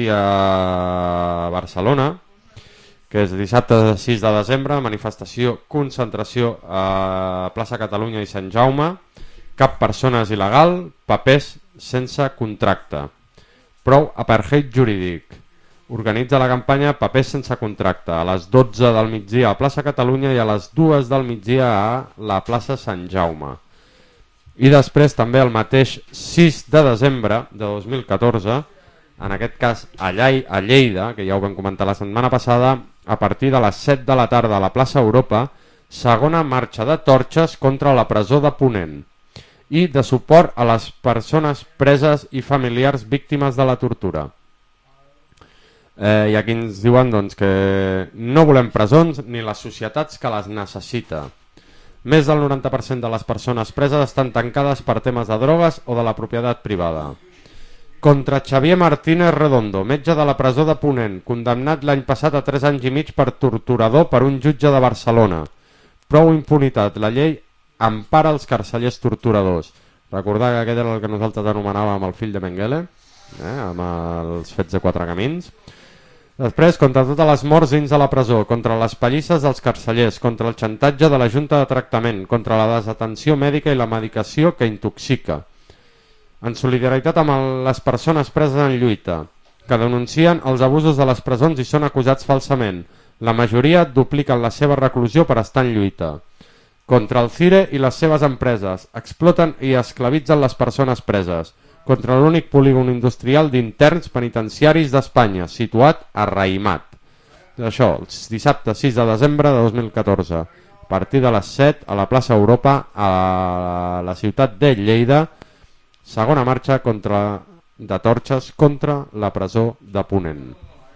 a Barcelona, que és dissabte 6 de desembre, manifestació, concentració a plaça Catalunya i Sant Jaume, cap persona és il·legal, papers sense contracte, prou apartheid jurídic. Organitza la campanya Papers sense contracte a les 12 del migdia a plaça Catalunya i a les 2 del migdia a la plaça Sant Jaume. I després també el mateix 6 de desembre de 2014, en aquest cas a Lleida, que ja ho vam comentar la setmana passada, a partir de les 7 de la tarda a la plaça Europa, segona marxa de torxes contra la presó de Ponent i de suport a les persones preses i familiars víctimes de la tortura. I aquí ens diuen doncs, que no volem presons ni les societats que les necessita. Més del 90% de les persones preses estan tancades per temes de drogues o de la propietat privada. Contra Xavier Martínez Redondo, metge de la presó de Ponent, condemnat l'any passat a 3 anys i mig per torturador per un jutge de Barcelona. Prou impunitat, la llei empara els carcellers torturadors. Recordar que aquest era el que nosaltres anomenàvem el fill de Mengele, amb els fets de 4 camins. Després, contra totes les morts dins de la presó, contra les pallisses dels carcellers, contra el xantatge de la Junta de Tractament, contra la desatenció mèdica i la medicació que intoxica. En solidaritat amb les persones preses en lluita, que denuncien els abusos de les presons i són acusats falsament. La majoria dupliquen la seva reclusió per estar en lluita. Contra el CIRE i les seves empreses, exploten i esclavitzen les persones preses. Contra l'únic polígon industrial d'interns penitenciaris d'Espanya, situat a Raïmat. Això, el dissabte 6 de desembre de 2014, a partir de les 7 a la plaça Europa, a la ciutat de Lleida, segona marxa de torxes contra la presó de Ponent.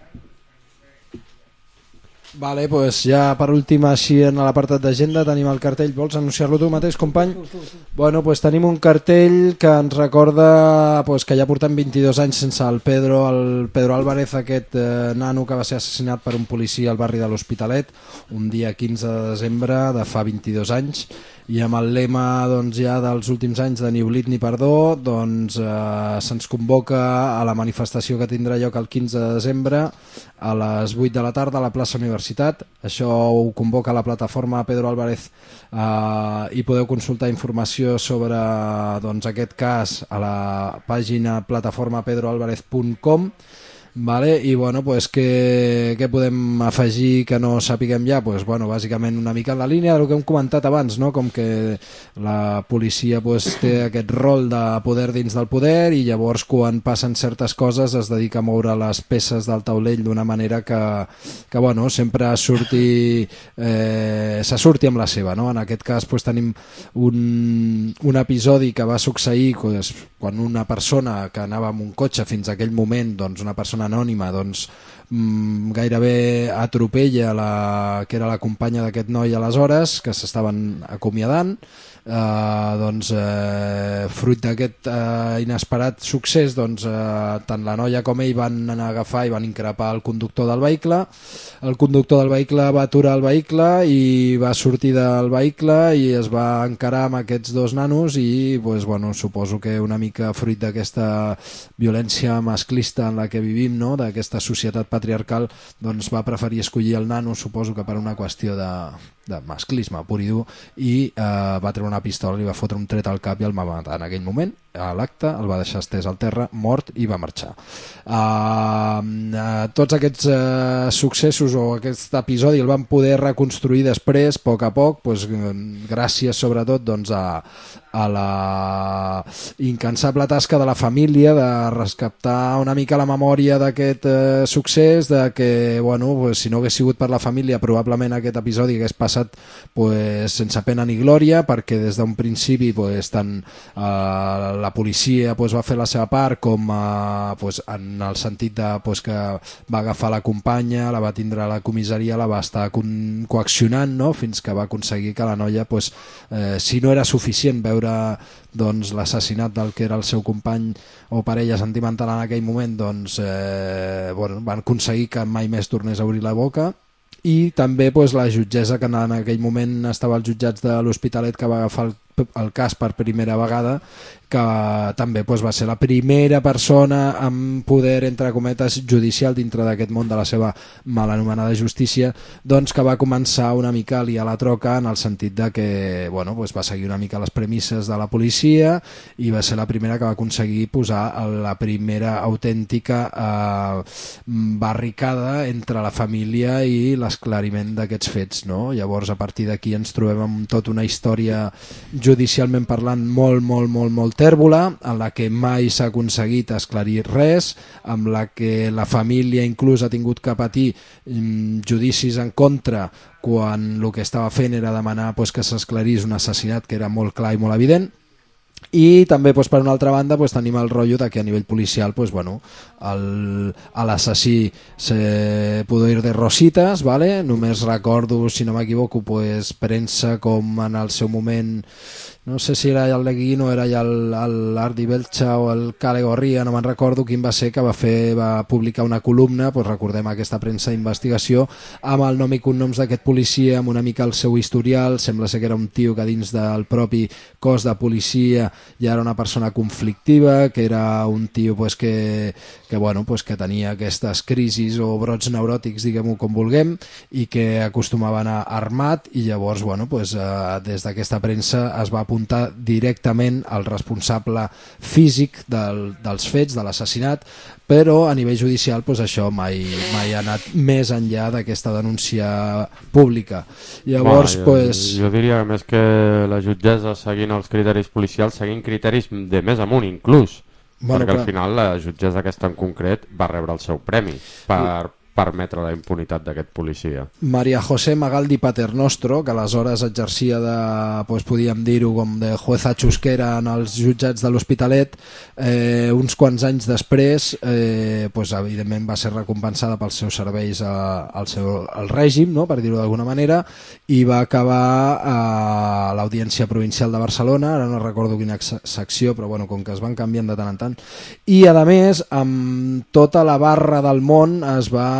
Vale, pues ja per últim, així en l'apartat d'agenda tenim el cartell. Vols anunciar-lo tu mateix, company? Bueno, pues tenim un cartell que ens recorda pues, que ja portem 22 anys sense el Pedro Álvarez, aquest nano que va ser assassinat per un policia al barri de l'Hospitalet un dia 15 de desembre de fa 22 anys, i amb el lema doncs, ja dels últims anys de ni oblit ni perdó, doncs se'ns convoca a la manifestació que tindrà lloc el 15 de desembre a les 8 de la tarda a la plaça Universitat. Això ho convoca la plataforma Pedro Álvarez, i podeu consultar informació sobre doncs, aquest cas a la pàgina plataformapedroalvarez.com. Vale, i bueno, pues què podem afegir que no sapiguem ja? Pues, bueno, bàsicament una mica en la línia del que hem comentat abans, no? Com que la policia pues, té aquest rol de poder dins del poder, i llavors quan passen certes coses es dedica a moure les peces del taulell d'una manera que bueno, sempre se surti amb la seva, no? En aquest cas pues, tenim un episodi que va succeir pues, quan una persona que anava amb un cotxe fins a aquell moment, doncs una persona anònima, doncs gairebé atropella que era la companya d'aquest noi aleshores, que s'estaven acomiadant. Fruit d'aquest inesperat succés, doncs, tant la noia com ell van anar a agafar i van increpar el conductor del vehicle. El conductor del vehicle va aturar el vehicle i va sortir del vehicle i es va encarar amb aquests dos nanos, i pues, bueno, suposo que una mica fruit d'aquesta violència masclista en la que vivim, no? D'aquesta societat patriarcal, doncs va preferir escollir el nano, suposo que per una qüestió de masclisme pur i dur, i va treure una pistola, li va fotre un tret al cap i el va matar en aquell moment. A l'acte el va deixar estès al terra, mort, i va marxar. Tots aquests successos o aquest episodi el van poder reconstruir després, a poc, doncs, gràcies sobretot doncs, a la incansable tasca de la família de rescatar una mica la memòria d'aquest succés, de que bueno, pues, si no hagués sigut per la família probablement aquest episodi hagués passat pues, sense pena ni glòria, perquè des d'un principi pues, tant la policia pues, va fer la seva part, com pues, en el sentit de, pues, que va agafar la companya, la va tindre a la comissaria, la va estar coaccionant, no? Fins que va aconseguir que la noia pues, si no era suficient veure doncs, l'assassinat del que era el seu company o parella sentimental en aquell moment, doncs, bueno, van aconseguir que mai més tornés a obrir la boca. I també pues, la jutgessa que en aquell moment estava als jutjats de l'Hospitalet, que va agafar el cas per primera vegada, que també pues, va ser la primera persona amb poder, entre cometes, judicial dintre d'aquest món de la seva mal anomenada justícia, doncs que va començar una mica a liar la troca, en el sentit de que bueno, pues, va seguir una mica les premisses de la policia i va ser la primera que va aconseguir posar la primera autèntica barricada entre la família i l'esclariment d'aquests fets, no? Llavors a partir d'aquí ens trobem amb tota una història judicialment parlant molt tèrbola, en la que mai s'ha aconseguit esclarir res, amb la que la família inclús ha tingut que patir judicis en contra quan el que estava fent era demanar que s'esclarís un assassinat que era molt clar i molt evident. I també per una altra banda tenim el rotllo de que a nivell policial l'assassí se pudo ir de rositas, ¿vale? Només recordo, si no m'equivoco, premsa com en el seu moment, no sé si era el Leguín o era ja l'Ardi Belcha o el Cale Gorria, no me'n recordo quin va ser, que va publicar una columna, recordem aquesta premsa d'investigació, amb el nom i cognoms d'aquest policia, amb una mica el seu historial. Sembla ser que era un tio que dins del propi cos de policia ja era una persona conflictiva, que era un tio que tenia aquestes crisis o brots neuròtics, diguem-ho com vulguem, i que acostumava a anar armat, i llavors des d'aquesta premsa es va apuntar directament al responsable físic dels fets, de l'assassinat, però a nivell judicial això mai ha anat més enllà d'aquesta denúncia pública. Llavors, jo diria que més que la jutgessa seguint els criteris policials, seguint criteris de més amunt inclús, perquè al final la jutgessa aquesta en concret va rebre el seu premi per permetre la impunitat d'aquest policia. Maria José Magaldi Paternostro, que aleshores exercia podíem dir-ho com de jueza xusquera en els jutjats de l'Hospitalet, uns quants anys després evidentment va ser recompensada pels seus serveis al règim, no? Per dir-ho d'alguna manera, i va acabar a l'Audiència Provincial de Barcelona, ara no recordo quina secció, però com que es van canviant de tant en tant, i a més amb tota la barra del món es va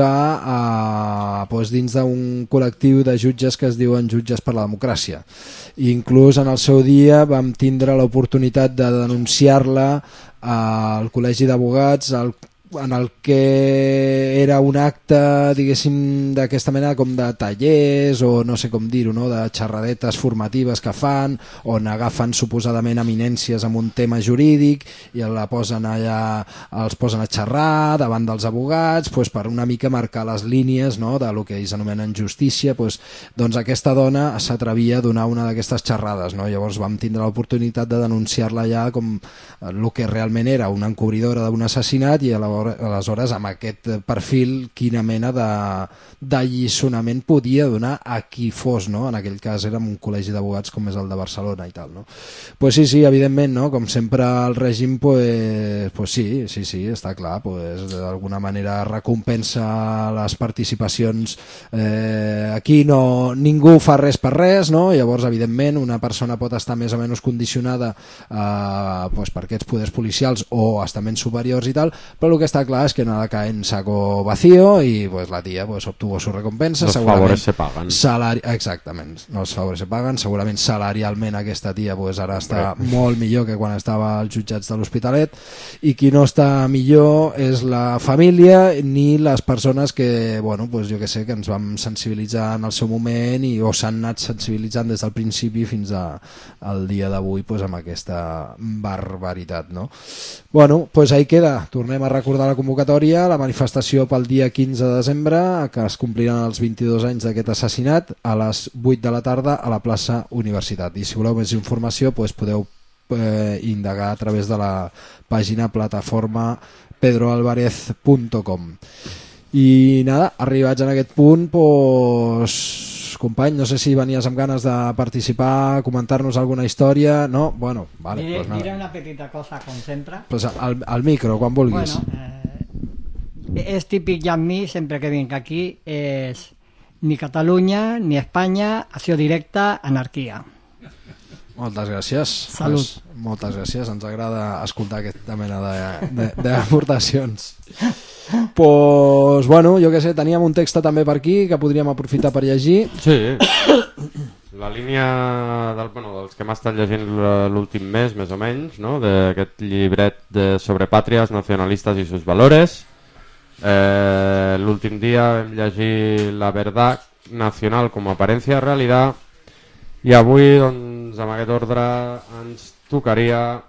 posar dins d'un col·lectiu de jutges que es diuen Jutges per la Democràcia. I inclús en el seu dia vam tindre l'oportunitat de denunciar-la al Col·legi d'Advocats, en el que era un acte, diguéssim, d'aquesta mena com de tallers o no sé com dir-ho, no? De xerradetes formatives que fan, on agafen suposadament eminències amb un tema jurídic i els posen a xerrar davant dels advocats per una mica marcar les línies, no? De lo que ells anomenen justícia. Doncs aquesta dona s'atrevia a donar una d'aquestes xerrades, no? Llavors vam tindre l'oportunitat de denunciar-la ja com el que realment era una encobridora d'un assassinat, i aleshores amb aquest perfil quina mena d'alliçonament podia donar a qui fos, no? En aquell cas era un col·legi d'advocats com és el de Barcelona i tal, no? Sí, evidentment, no? Com sempre el règim sí, està clar, d'alguna manera recompensa les participacions. Aquí ningú fa res per res, no? Llavors evidentment una persona pot estar més o menys condicionada per aquests poders policials o estaments superiors i tal, però el que està clar és que nada cae en saco vacío y la tía obtuvo su recompensa. Los favores se pagan. Exactament, els favores se paguen. Segurament salarialment aquesta tia ara està molt millor que quan estava als jutjats de l'Hospitalet, i qui no està millor és la família ni les persones que, jo que sé, que ens vam sensibilitzar en el seu moment o s'han anat sensibilitzant des del principi fins al dia d'avui amb aquesta barbaritat, no? Ahí queda. Tornem a recordar la convocatòria, la manifestació pel dia 15 de desembre, que es compliran els 22 anys d'aquest assassinat, a les 8 de la tarda a la plaça Universitat. I si voleu més informació podeu indagar a través de la pàgina plataforma pedroalvarez.com. I nada, arribats en aquest punt, company, no sé si venies amb ganes de participar, comentar-nos alguna història, no? Bueno, vale. Diré una petita cosa, com sempre. Al micro, quan vulguis. Es típic ja en mi, sempre que vinc aquí, és ni Catalunya ni Espanya, acció directa, anarquia. Moltes gràcies. Salut. Moltes gràcies, ens agrada escoltar aquesta mena d'aportacions. Jo què sé, teníem un text també per aquí que podríem aprofitar per llegir. Sí. La línia dels que hem estat llegint l'últim mes, més o menys, no? D'aquest llibret sobre pàtries, nacionalistes i sus valores. L'últim dia vam llegir La verdad nacional com a aparència de realitat, i avui, doncs, amb aquest ordre ens tocaria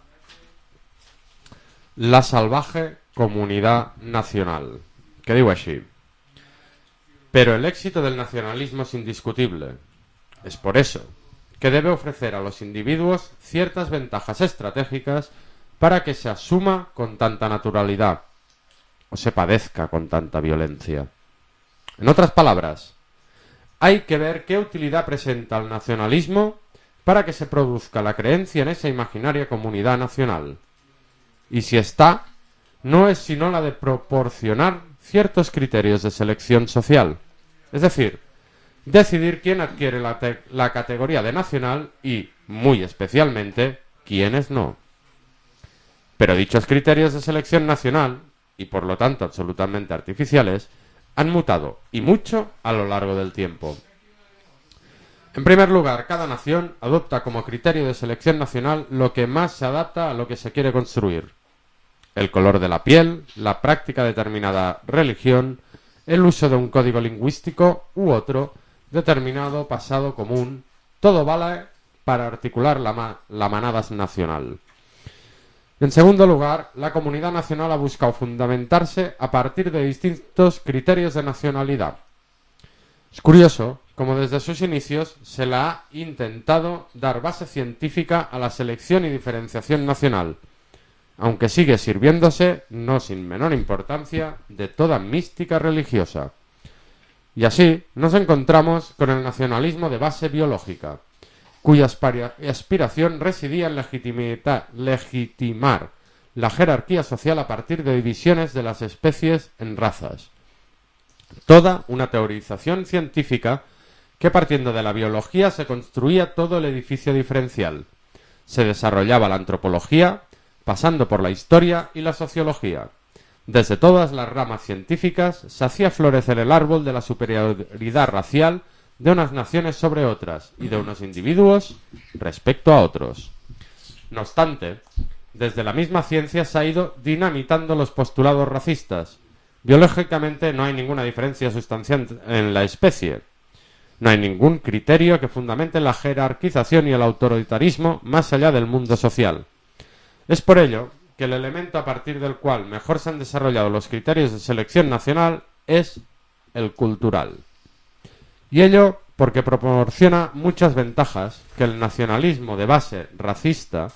La salvaje comunidad nacional, que diu així: pero el éxito del nacionalismo es indiscutible. Es por eso que debe ofrecer a los individuos ciertas ventajas estratégicas para que se asuma con tanta naturalidad o se padezca con tanta violencia. En otras palabras, hay que ver qué utilidad presenta el nacionalismo para que se produzca la creencia en esa imaginaria comunidad nacional. Y si está, no es sino la de proporcionar ciertos criterios de selección social, es decir, decidir quién adquiere la categoría de nacional y, muy especialmente, quiénes no. Pero dichos criterios de selección nacional, y por lo tanto absolutamente artificiales, han mutado, y mucho, a lo largo del tiempo. En primer lugar, cada nación adopta como criterio de selección nacional lo que más se adapta a lo que se quiere construir. El color de la piel, la práctica de determinada religión, el uso de un código lingüístico u otro, determinado pasado común, todo vale para articular la manada nacional. En segundo lugar, la comunidad nacional ha buscado fundamentarse a partir de distintos criterios de nacionalidad. Es curioso como desde sus inicios se le ha intentado dar base científica a la selección y diferenciación nacional, aunque sigue sirviéndose, no sin menor importancia, de toda mística religiosa. Y así nos encontramos con el nacionalismo de base biológica, cuya aspiración residía en legitimar la jerarquía social a partir de divisiones de las especies en razas. Toda una teorización científica que partiendo de la biología se construía todo el edificio diferencial. Se desarrollaba la antropología, pasando por la historia y la sociología. Desde todas las ramas científicas se hacía florecer el árbol de la superioridad racial de unas naciones sobre otras y de unos individuos respecto a otros. No obstante, desde la misma ciencia se ha ido dinamitando los postulados racistas. Biológicamente no hay ninguna diferencia sustancial en la especie. No hay ningún criterio que fundamente la jerarquización y el autoritarismo más allá del mundo social. Es por ello que el elemento a partir del cual mejor se han desarrollado los criterios de selección nacional es el cultural. Y ello porque proporciona muchas ventajas que el nacionalismo de base racista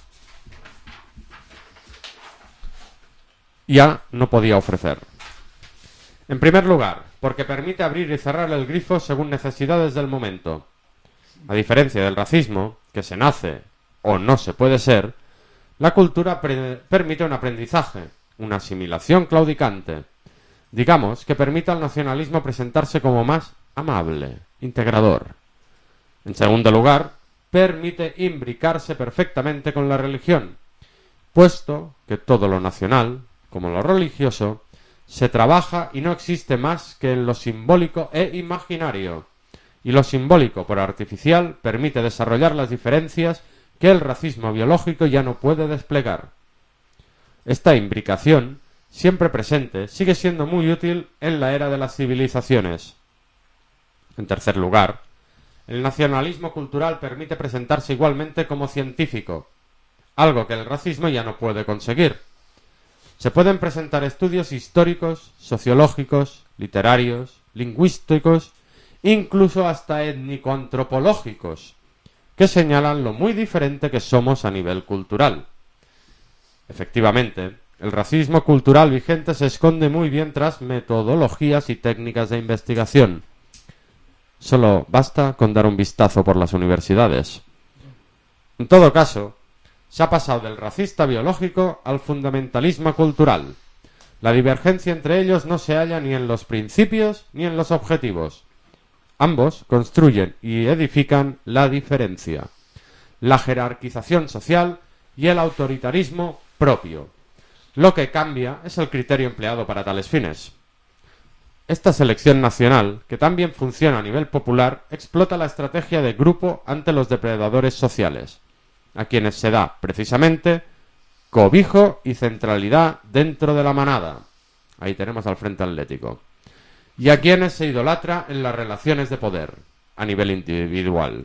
ya no podía ofrecer. En primer lugar, porque permite abrir y cerrar el grifo según necesidades del momento. A diferencia del racismo, que se nace o no se puede ser, la cultura permite un aprendizaje, una asimilación claudicante. Digamos que permite al nacionalismo presentarse como más amable, integrador. En segundo lugar, permite imbricarse perfectamente con la religión, puesto que todo lo nacional, como lo religioso, se trabaja y no existe más que en lo simbólico e imaginario, y lo simbólico por artificial permite desarrollar las diferencias que el racismo biológico ya no puede desplegar. Esta imbricación, siempre presente, sigue siendo muy útil en la era de las civilizaciones. En tercer lugar, el nacionalismo cultural permite presentarse igualmente como científico, algo que el racismo ya no puede conseguir. Se pueden presentar estudios históricos, sociológicos, literarios, lingüísticos, incluso hasta étnico-antropológicos, que señalan lo muy diferente que somos a nivel cultural. Efectivamente, el racismo cultural vigente se esconde muy bien tras metodologías y técnicas de investigación. Solo basta con dar un vistazo por las universidades. En todo caso, se ha pasado del racista biológico al fundamentalismo cultural. La divergencia entre ellos no se halla ni en los principios ni en los objetivos. Ambos construyen y edifican la diferencia, la jerarquización social y el autoritarismo propio. Lo que cambia es el criterio empleado para tales fines. Esta selección nacional, que también funciona a nivel popular, explota la estrategia de grupo ante los depredadores sociales, a quienes se da, precisamente, cobijo y centralidad dentro de la manada. Ahí tenemos al Frente Atlético. Y a quienes se idolatra en las relaciones de poder, a nivel individual.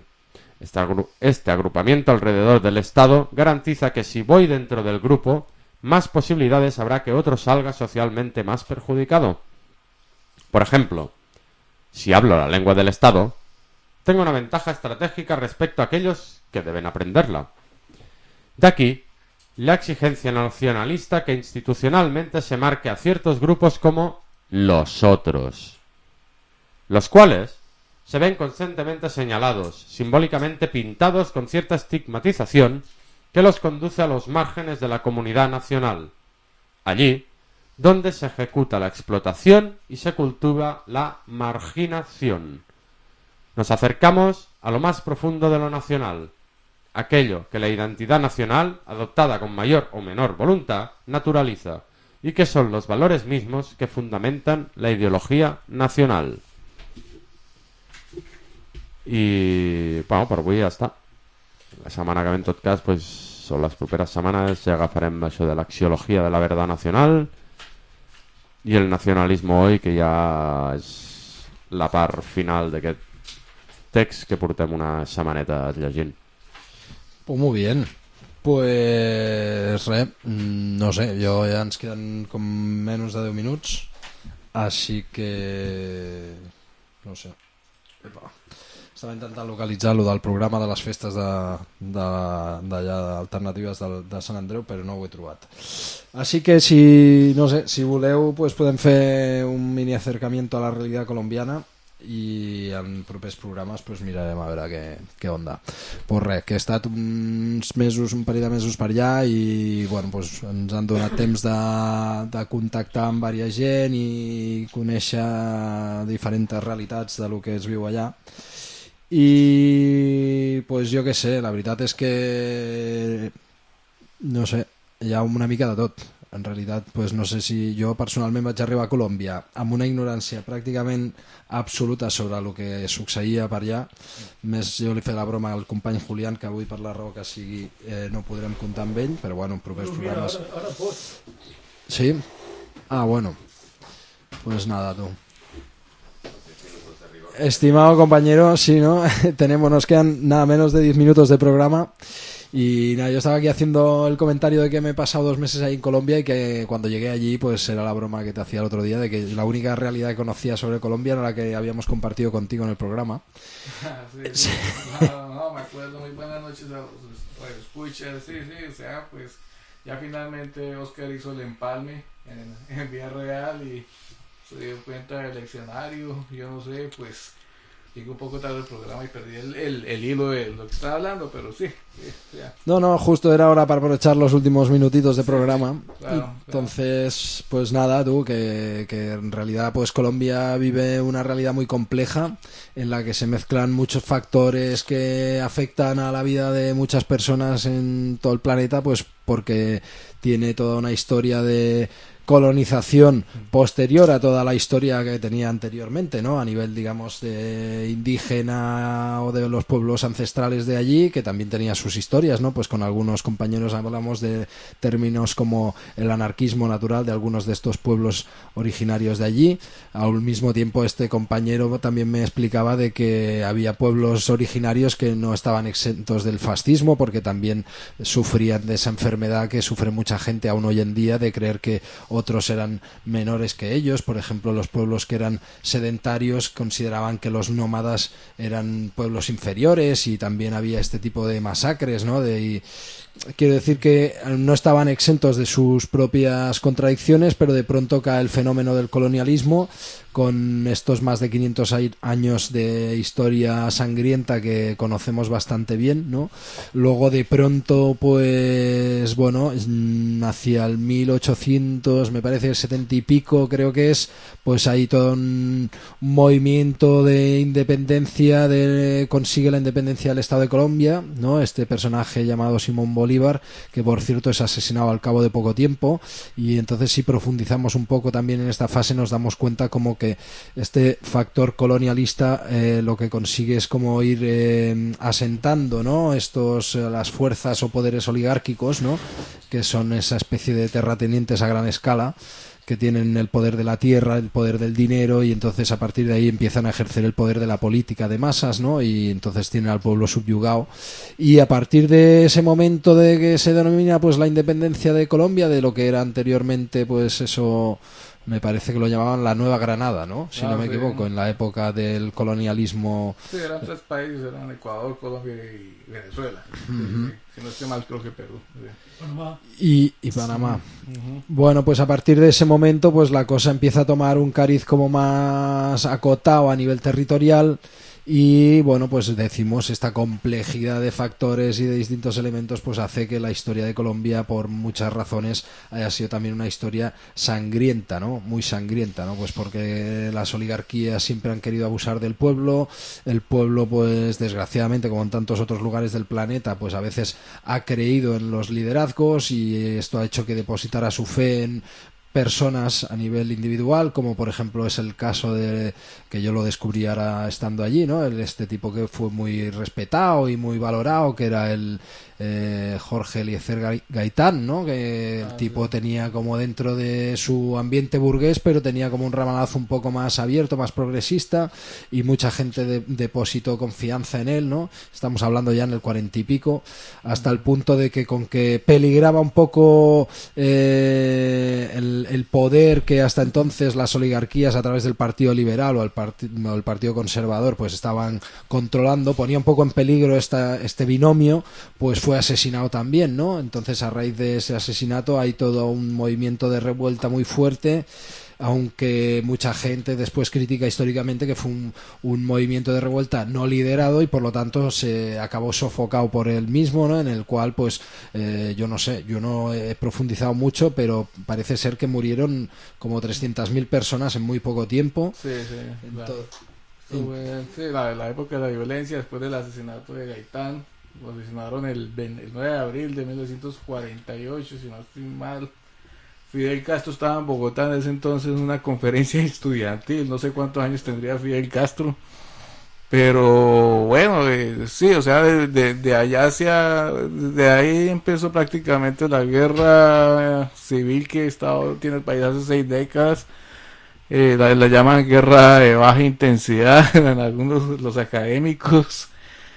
Este agrupamiento alrededor del Estado garantiza que si voy dentro del grupo, más posibilidades habrá que otro salga socialmente más perjudicado. Por ejemplo, si hablo la lengua del Estado, tenga una ventaja estratégica respecto a aquellos que deben aprenderla. De aquí la exigencia nacionalista que institucionalmente se marque a ciertos grupos como los otros, los cuales se ven constantemente señalados, simbólicamente pintados con cierta estigmatización que los conduce a los márgenes de la comunidad nacional, allí donde se ejecuta la explotación y se cultiva la marginación. Nos acercamos a lo más profundo de lo nacional, aquello que la identidad nacional, adoptada con mayor o menor voluntad, naturaliza, y que son los valores mismos que fundamentan la ideología nacional. I, bueno, per avui ja està. La setmana que ve, en tot cas, pues, són les properes setmanes, ja agafarem això de l'axiologia de la verdad nacional i el nacionalismo hoy, que ja és la part final d'aquest text que portem una setmaneta llegint. Pues muy bien. Pues res, no sé, jo ja ens queden com menys de 10 minuts, així que no sé. Epa. Estava intentant localitzar lo del programa de les festes d'allà alternatives de Sant Andreu, però no ho he trobat. Així que si, no sé, si voleu pues podem fer un mini acercamiento a la realitat colombiana i en propers programes pues mirarem a veure què onda. Pues res, que he estat uns mesos, un parell de mesos per allà i bueno, pues ens han donat temps de contactar amb diversa gent i conèixer diferents realitats de lo que es viu allà. I pues jo què sé, la veritat és que no sé, hi ha una mica de tot. En realitat, pues no sé si jo personalment vaig arribar a Colòmbia amb una ignorància pràcticament absoluta sobre el que succeïa per allà. Més jo li he fet la broma al company Julián, que avui per la raó que sigui no podrem comptar amb ell, però bueno, en propers programes. Ara pot. Sí? Ah, bueno. Pues nada, tú. Estimado compañero, sí, ¿no? Nos quedan nada menos de 10 minutos de programa. Y nada, yo estaba aquí haciendo el comentario de que me he pasado 2 meses ahí en Colombia y que cuando llegué allí, pues era la broma que te hacía el otro día, de que la única realidad que conocía sobre Colombia era la que habíamos compartido contigo en el programa. Sí. No, me acuerdo. Muy buenas noches a los escuchas. Sí, o sea, pues ya finalmente Oscar hizo el empalme en vía real y se dio cuenta del leccionario. Yo no sé, pues llegué un poco tarde al programa y perdí el hilo de lo que estaba hablando, pero sí, ya. No, justo era hora para aprovechar los últimos minutitos de programa. Claro, Entonces, pues nada, tú, que en realidad pues Colombia vive una realidad muy compleja en la que se mezclan muchos factores que afectan a la vida de muchas personas en todo el planeta, pues porque tiene toda una historia de colonización posterior a toda la historia que tenía anteriormente, ¿no? A nivel, digamos, de indígena o de los pueblos ancestrales de allí, que también tenía sus historias, ¿no? Pues con algunos compañeros hablamos de términos como el anarquismo natural de algunos de estos pueblos originarios de allí. Al mismo tiempo, este compañero también me explicaba de que había pueblos originarios que no estaban exentos del fascismo, porque también sufrían de esa enfermedad que sufre mucha gente aún hoy en día, de creer que otros eran menores que ellos. Por ejemplo, los pueblos que eran sedentarios consideraban que los nómadas eran pueblos inferiores, y también había este tipo de masacres, ¿no? Quiero decir que no estaban exentos de sus propias contradicciones, pero de pronto cae el fenómeno del colonialismo, con estos más de 500 años de historia sangrienta que conocemos bastante bien, ¿no? Luego de pronto, pues bueno, hacia el 1800, me parece 70 y pico, creo que es, pues hay todo un movimiento de independencia, consigue la independencia del Estado de Colombia, ¿no? Este personaje llamado Simón Bolívar, que por cierto es asesinado al cabo de poco tiempo. Y entonces, si profundizamos un poco también en esta fase, nos damos cuenta como que este factor colonialista lo que consigue es como ir asentando, ¿no? Las fuerzas o poderes oligárquicos, ¿no? Que son esa especie de terratenientes a gran escala, que tienen el poder de la tierra, el poder del dinero, y entonces a partir de ahí empiezan a ejercer el poder de la política de masas, ¿no? Y entonces tienen al pueblo subyugado. Y a partir de ese momento de que se denomina pues la independencia de Colombia, de lo que era anteriormente pues eso, me parece que lo llamaban la Nueva Granada, ¿no? Si no me sí. equivoco, en la época del colonialismo. Sí, eran 3 países, eran Ecuador, Colombia y Venezuela. Sí. Si no estoy mal, creo que Perú. Sí. Panamá. Y Panamá. Bueno, pues a partir de ese momento pues la cosa empieza a tomar un cariz como más acotado a nivel territorial. Y bueno, pues decimos, esta complejidad de factores y de distintos elementos pues hace que la historia de Colombia, por muchas razones, haya sido también una historia sangrienta, ¿no? Muy sangrienta, ¿no? Pues porque las oligarquías siempre han querido abusar del pueblo, el pueblo pues desgraciadamente, como en tantos otros lugares del planeta, pues a veces ha creído en los liderazgos y esto ha hecho que depositara su fe en personas a nivel individual, como por ejemplo es el caso de que yo lo descubrí ahora estando allí, ¿no? Este tipo que fue muy respetado y muy valorado, que era el Jorge Eliezer Gaitán, ¿no? Que el tipo tenía como dentro de su ambiente burgués, pero tenía como un ramalazo un poco más abierto, más progresista, y mucha gente depositó confianza en él, ¿no? Estamos hablando ya en el 40 y pico, hasta el punto de que con que peligraba un poco el poder que hasta entonces las oligarquías a través del Partido Liberal o el Partido Conservador pues estaban controlando, ponía un poco en peligro este binomio, pues fue asesinado también, ¿no? Entonces a raíz de ese asesinato hay todo un movimiento de revuelta muy fuerte, aunque mucha gente después critica históricamente que fue un movimiento de revuelta no liderado y por lo tanto se acabó sofocado por él mismo, ¿no? En el cual pues yo no sé, yo no he profundizado mucho, pero parece ser que murieron como 300.000 personas en muy poco tiempo. Sí, la época de la violencia después del asesinato de Gaitán. Lo asesinaron el 9 de abril de 1948, si no estoy mal. Fidel Castro estaba en Bogotá en ese entonces en una conferencia estudiantil, no sé cuántos años tendría Fidel Castro, pero bueno, sí, o sea, de allá de ahí empezó prácticamente la guerra civil que tiene el país hace 6 décadas. La llaman guerra de baja intensidad en algunos los académicos.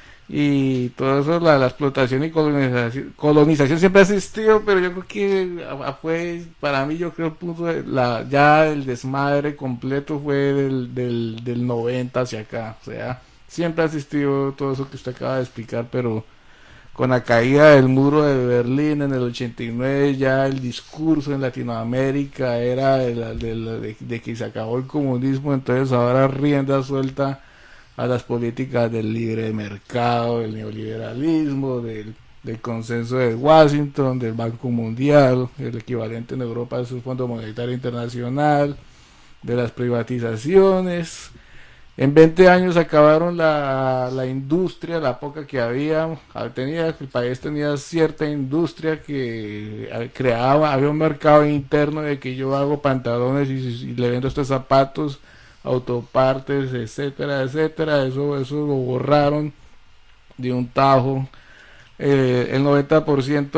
Y todo eso, la explotación y colonización siempre ha existido, pero yo creo que fue, para mí, yo creo el punto ya el desmadre completo fue del 90 hacia acá. O sea, siempre ha existido todo eso que usted acaba de explicar, pero con la caída del muro de Berlín en el 89, ya el discurso en Latinoamérica era de que se acabó el comunismo, entonces ahora rienda suelta a las políticas del libre mercado, del neoliberalismo, del consenso de Washington, del Banco Mundial, el equivalente en Europa es el Fondo Monetario Internacional, de las privatizaciones. En 20 años acabaron la industria, la poca que había. El país tenía cierta industria que había un mercado interno de que yo hago pantalones y le vendo estos zapatos, autopartes, etcétera, etcétera. Eso lo borraron de un tajo. El 90%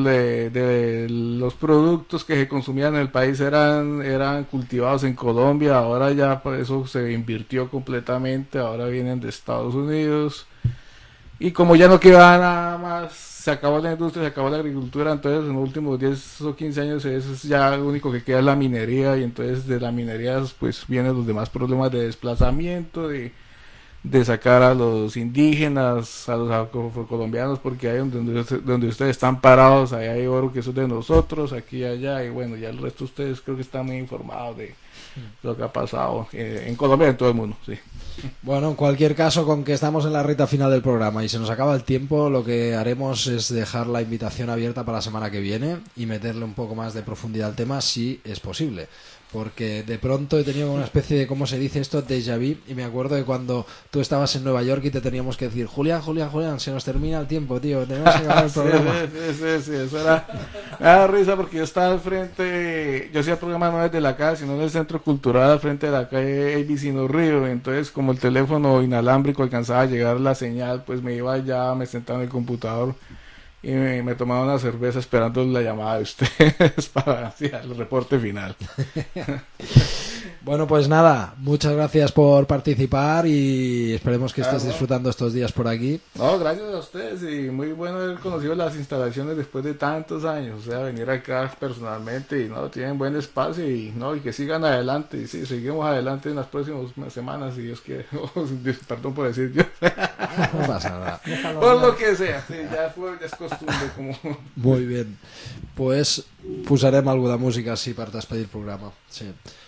de los productos que se consumían en el país eran cultivados en Colombia. Ahora ya pues, eso se invirtió completamente, ahora vienen de Estados Unidos. Y como ya no quedaba nada más, se acabó la industria, se acabó la agricultura, entonces en los últimos 10 o 15 años eso es ya lo único que queda es la minería, y entonces de la minería pues vienen los demás problemas de desplazamiento, de sacar a los indígenas, a los afrocolombianos, porque ahí donde ustedes están parados, ahí hay oro que eso es de nosotros, aquí y allá, y bueno, ya el resto de ustedes creo que están muy informados de lo que ha pasado en Colombia y en todo el mundo, sí. Bueno, en cualquier caso, con que estamos en la recta final del programa y se nos acaba el tiempo, lo que haremos es dejar la invitación abierta para la semana que viene y meterle un poco más de profundidad al tema, si es posible. Porque de pronto he tenido una especie de, ¿cómo se dice esto? Déjà vu, y me acuerdo de cuando tú estabas en Nueva York y te teníamos que decir, Julián, se nos termina el tiempo, tío, tenemos que acabar el programa. Sí, eso era, me da risa porque yo estaba al frente, yo hacía el programa no desde la casa, sino en el Centro Cultural al frente de la calle ABC No Río, entonces como el teléfono inalámbrico alcanzaba a llegar la señal, pues me iba ya, me sentaba en el computador y me tomaba una cerveza esperando la llamada de ustedes para el reporte final. Bueno, pues nada, muchas gracias por participar y esperemos que estés disfrutando estos días por aquí. No, gracias a ustedes y muy bueno haber conocido las instalaciones después de tantos años, o sea, venir acá personalmente y no, tienen buen espacio y no, y que sigan adelante, y sí, seguimos adelante en las próximas semanas si Dios quiere. Perdón por decir yo. No pasa nada. Por lo que sea, sí, ya es costumbre como... Muy bien, pues posarem alguna música así para despedir el programa, sí.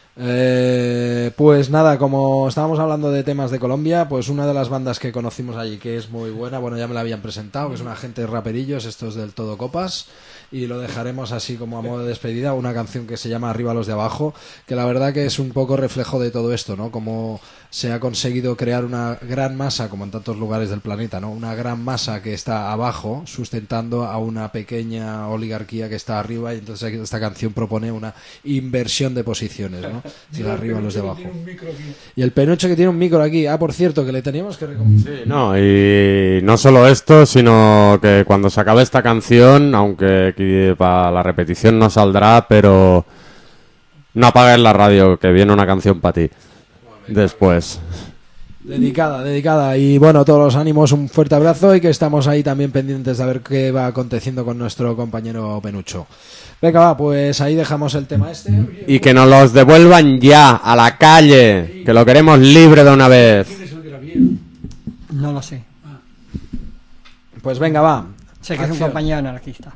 Pues nada, como estábamos hablando de temas de Colombia, pues una de las bandas que conocimos allí que es muy buena, bueno, ya me la habían presentado, que es una gente de raperillos, estos del Todo Copas, y lo dejaremos así como a modo de despedida, una canción que se llama Arriba los de Abajo, que la verdad que es un poco reflejo de todo esto, ¿no? Como se ha conseguido crear una gran masa, como en tantos lugares del planeta, ¿no? Una gran masa que está abajo, sustentando a una pequeña oligarquía que está arriba, y entonces esta canción propone una inversión de posiciones, ¿no? Si arriba los de abajo. Y el Penucho que tiene un micro aquí. Ah, por cierto, que le teníamos que recomendar. Sí, no, y no solo esto, sino que cuando se acabe esta canción, aunque para la repetición no saldrá, pero no apagues la radio, que viene una canción para ti. Después. Dedicada. Y bueno, todos los ánimos, un fuerte abrazo y que estamos ahí también pendientes de ver qué va aconteciendo con nuestro compañero Penucho. Venga, va, pues ahí dejamos el tema este. Y que nos los devuelvan ya, a la calle, que lo queremos libre de una vez. No lo sé. Pues venga, va. Sé que es un compañero anarquista.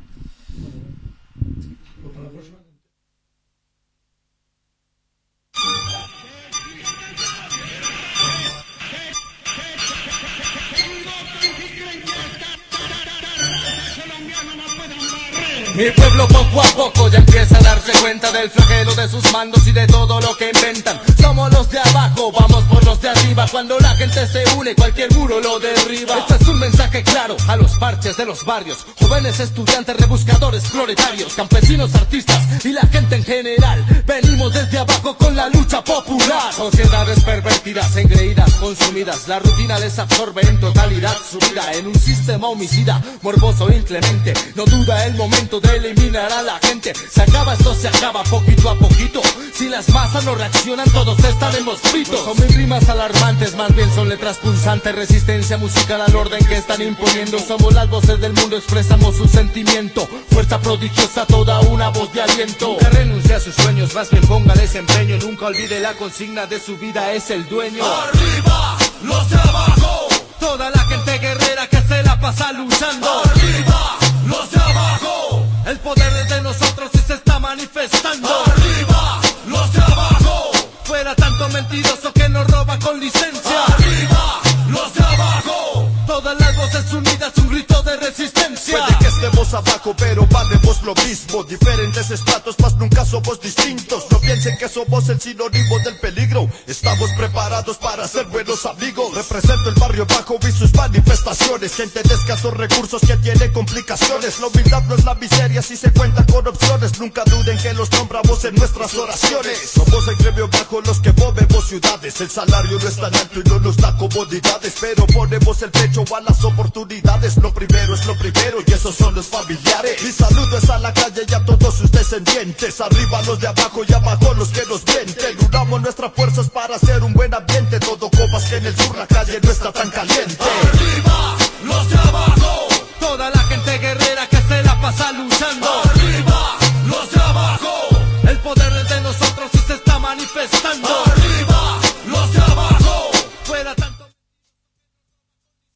Mi pueblo poco a poco ya empieza a darse cuenta del flagelo de sus mandos y de todo lo que inventan. Somos los de abajo, vamos por los de arriba. Cuando la gente se une, cualquier muro lo derriba. Este es un mensaje claro a los parches de los barrios. Jóvenes estudiantes, rebuscadores, proletarios, campesinos, artistas y la gente en general. Venimos desde abajo con la lucha popular. Sociedades pervertidas, engreídas, consumidas. La rutina les absorbe en totalidad su vida en un sistema homicida, morboso, inclemente. No duda el momento de eliminar a la gente. Se acaba, esto se acaba poquito a poquito. Si las masas no reaccionan, todos estaremos fritos. Son mis rimas alarmantes, más bien son letras punzantes. Resistencia musical al orden que están imponiendo. Somos las voces del mundo, expresamos su sentimiento. Fuerza prodigiosa, toda una voz de aliento. Nunca renuncie a sus sueños, más bien póngales empeño. Nunca olvide la consigna de su vida, es el dueño. Arriba, los de abajo. Toda la gente guerrera que se la pasa luchando. Arriba, los de abajo. El poder es de nosotros y se está manifestando. Arriba, los de abajo. Fuera tanto mentiroso que nos roba con licencia. Arriba, los de abajo. Todas las voces unidas, un grito de resistencia. Puede que estemos abajo, pero valemos lo mismo. Diferentes estratos, mas nunca somos distintos. No piensen que somos el sinónimo del peligro. Estamos preparados para ser buenos amigos. Represento el barrio bajo y sus manifestaciones. Gente de escasos recursos que tiene complicaciones. La humildad no es la miseria si se cuenta con opciones. Nunca duden que los nombramos en nuestras oraciones. Somos el gremio bajo los que movemos ciudades. El salario no es tan alto y no nos da comodidades, pero ponemos el pecho a las oportunidades. Lo primero es lo primero y esos son los familiares. Mi saludo es a la calle y a todos sus descendientes. Arriba los de abajo y abajo los que nos mienten. Unamos nuestras fuerzas para hacer un buen ambiente. Todo Copas que en el sur la calle no está tan caliente. Arriba los de abajo. Toda la gente guerrera que se la pasa luchando.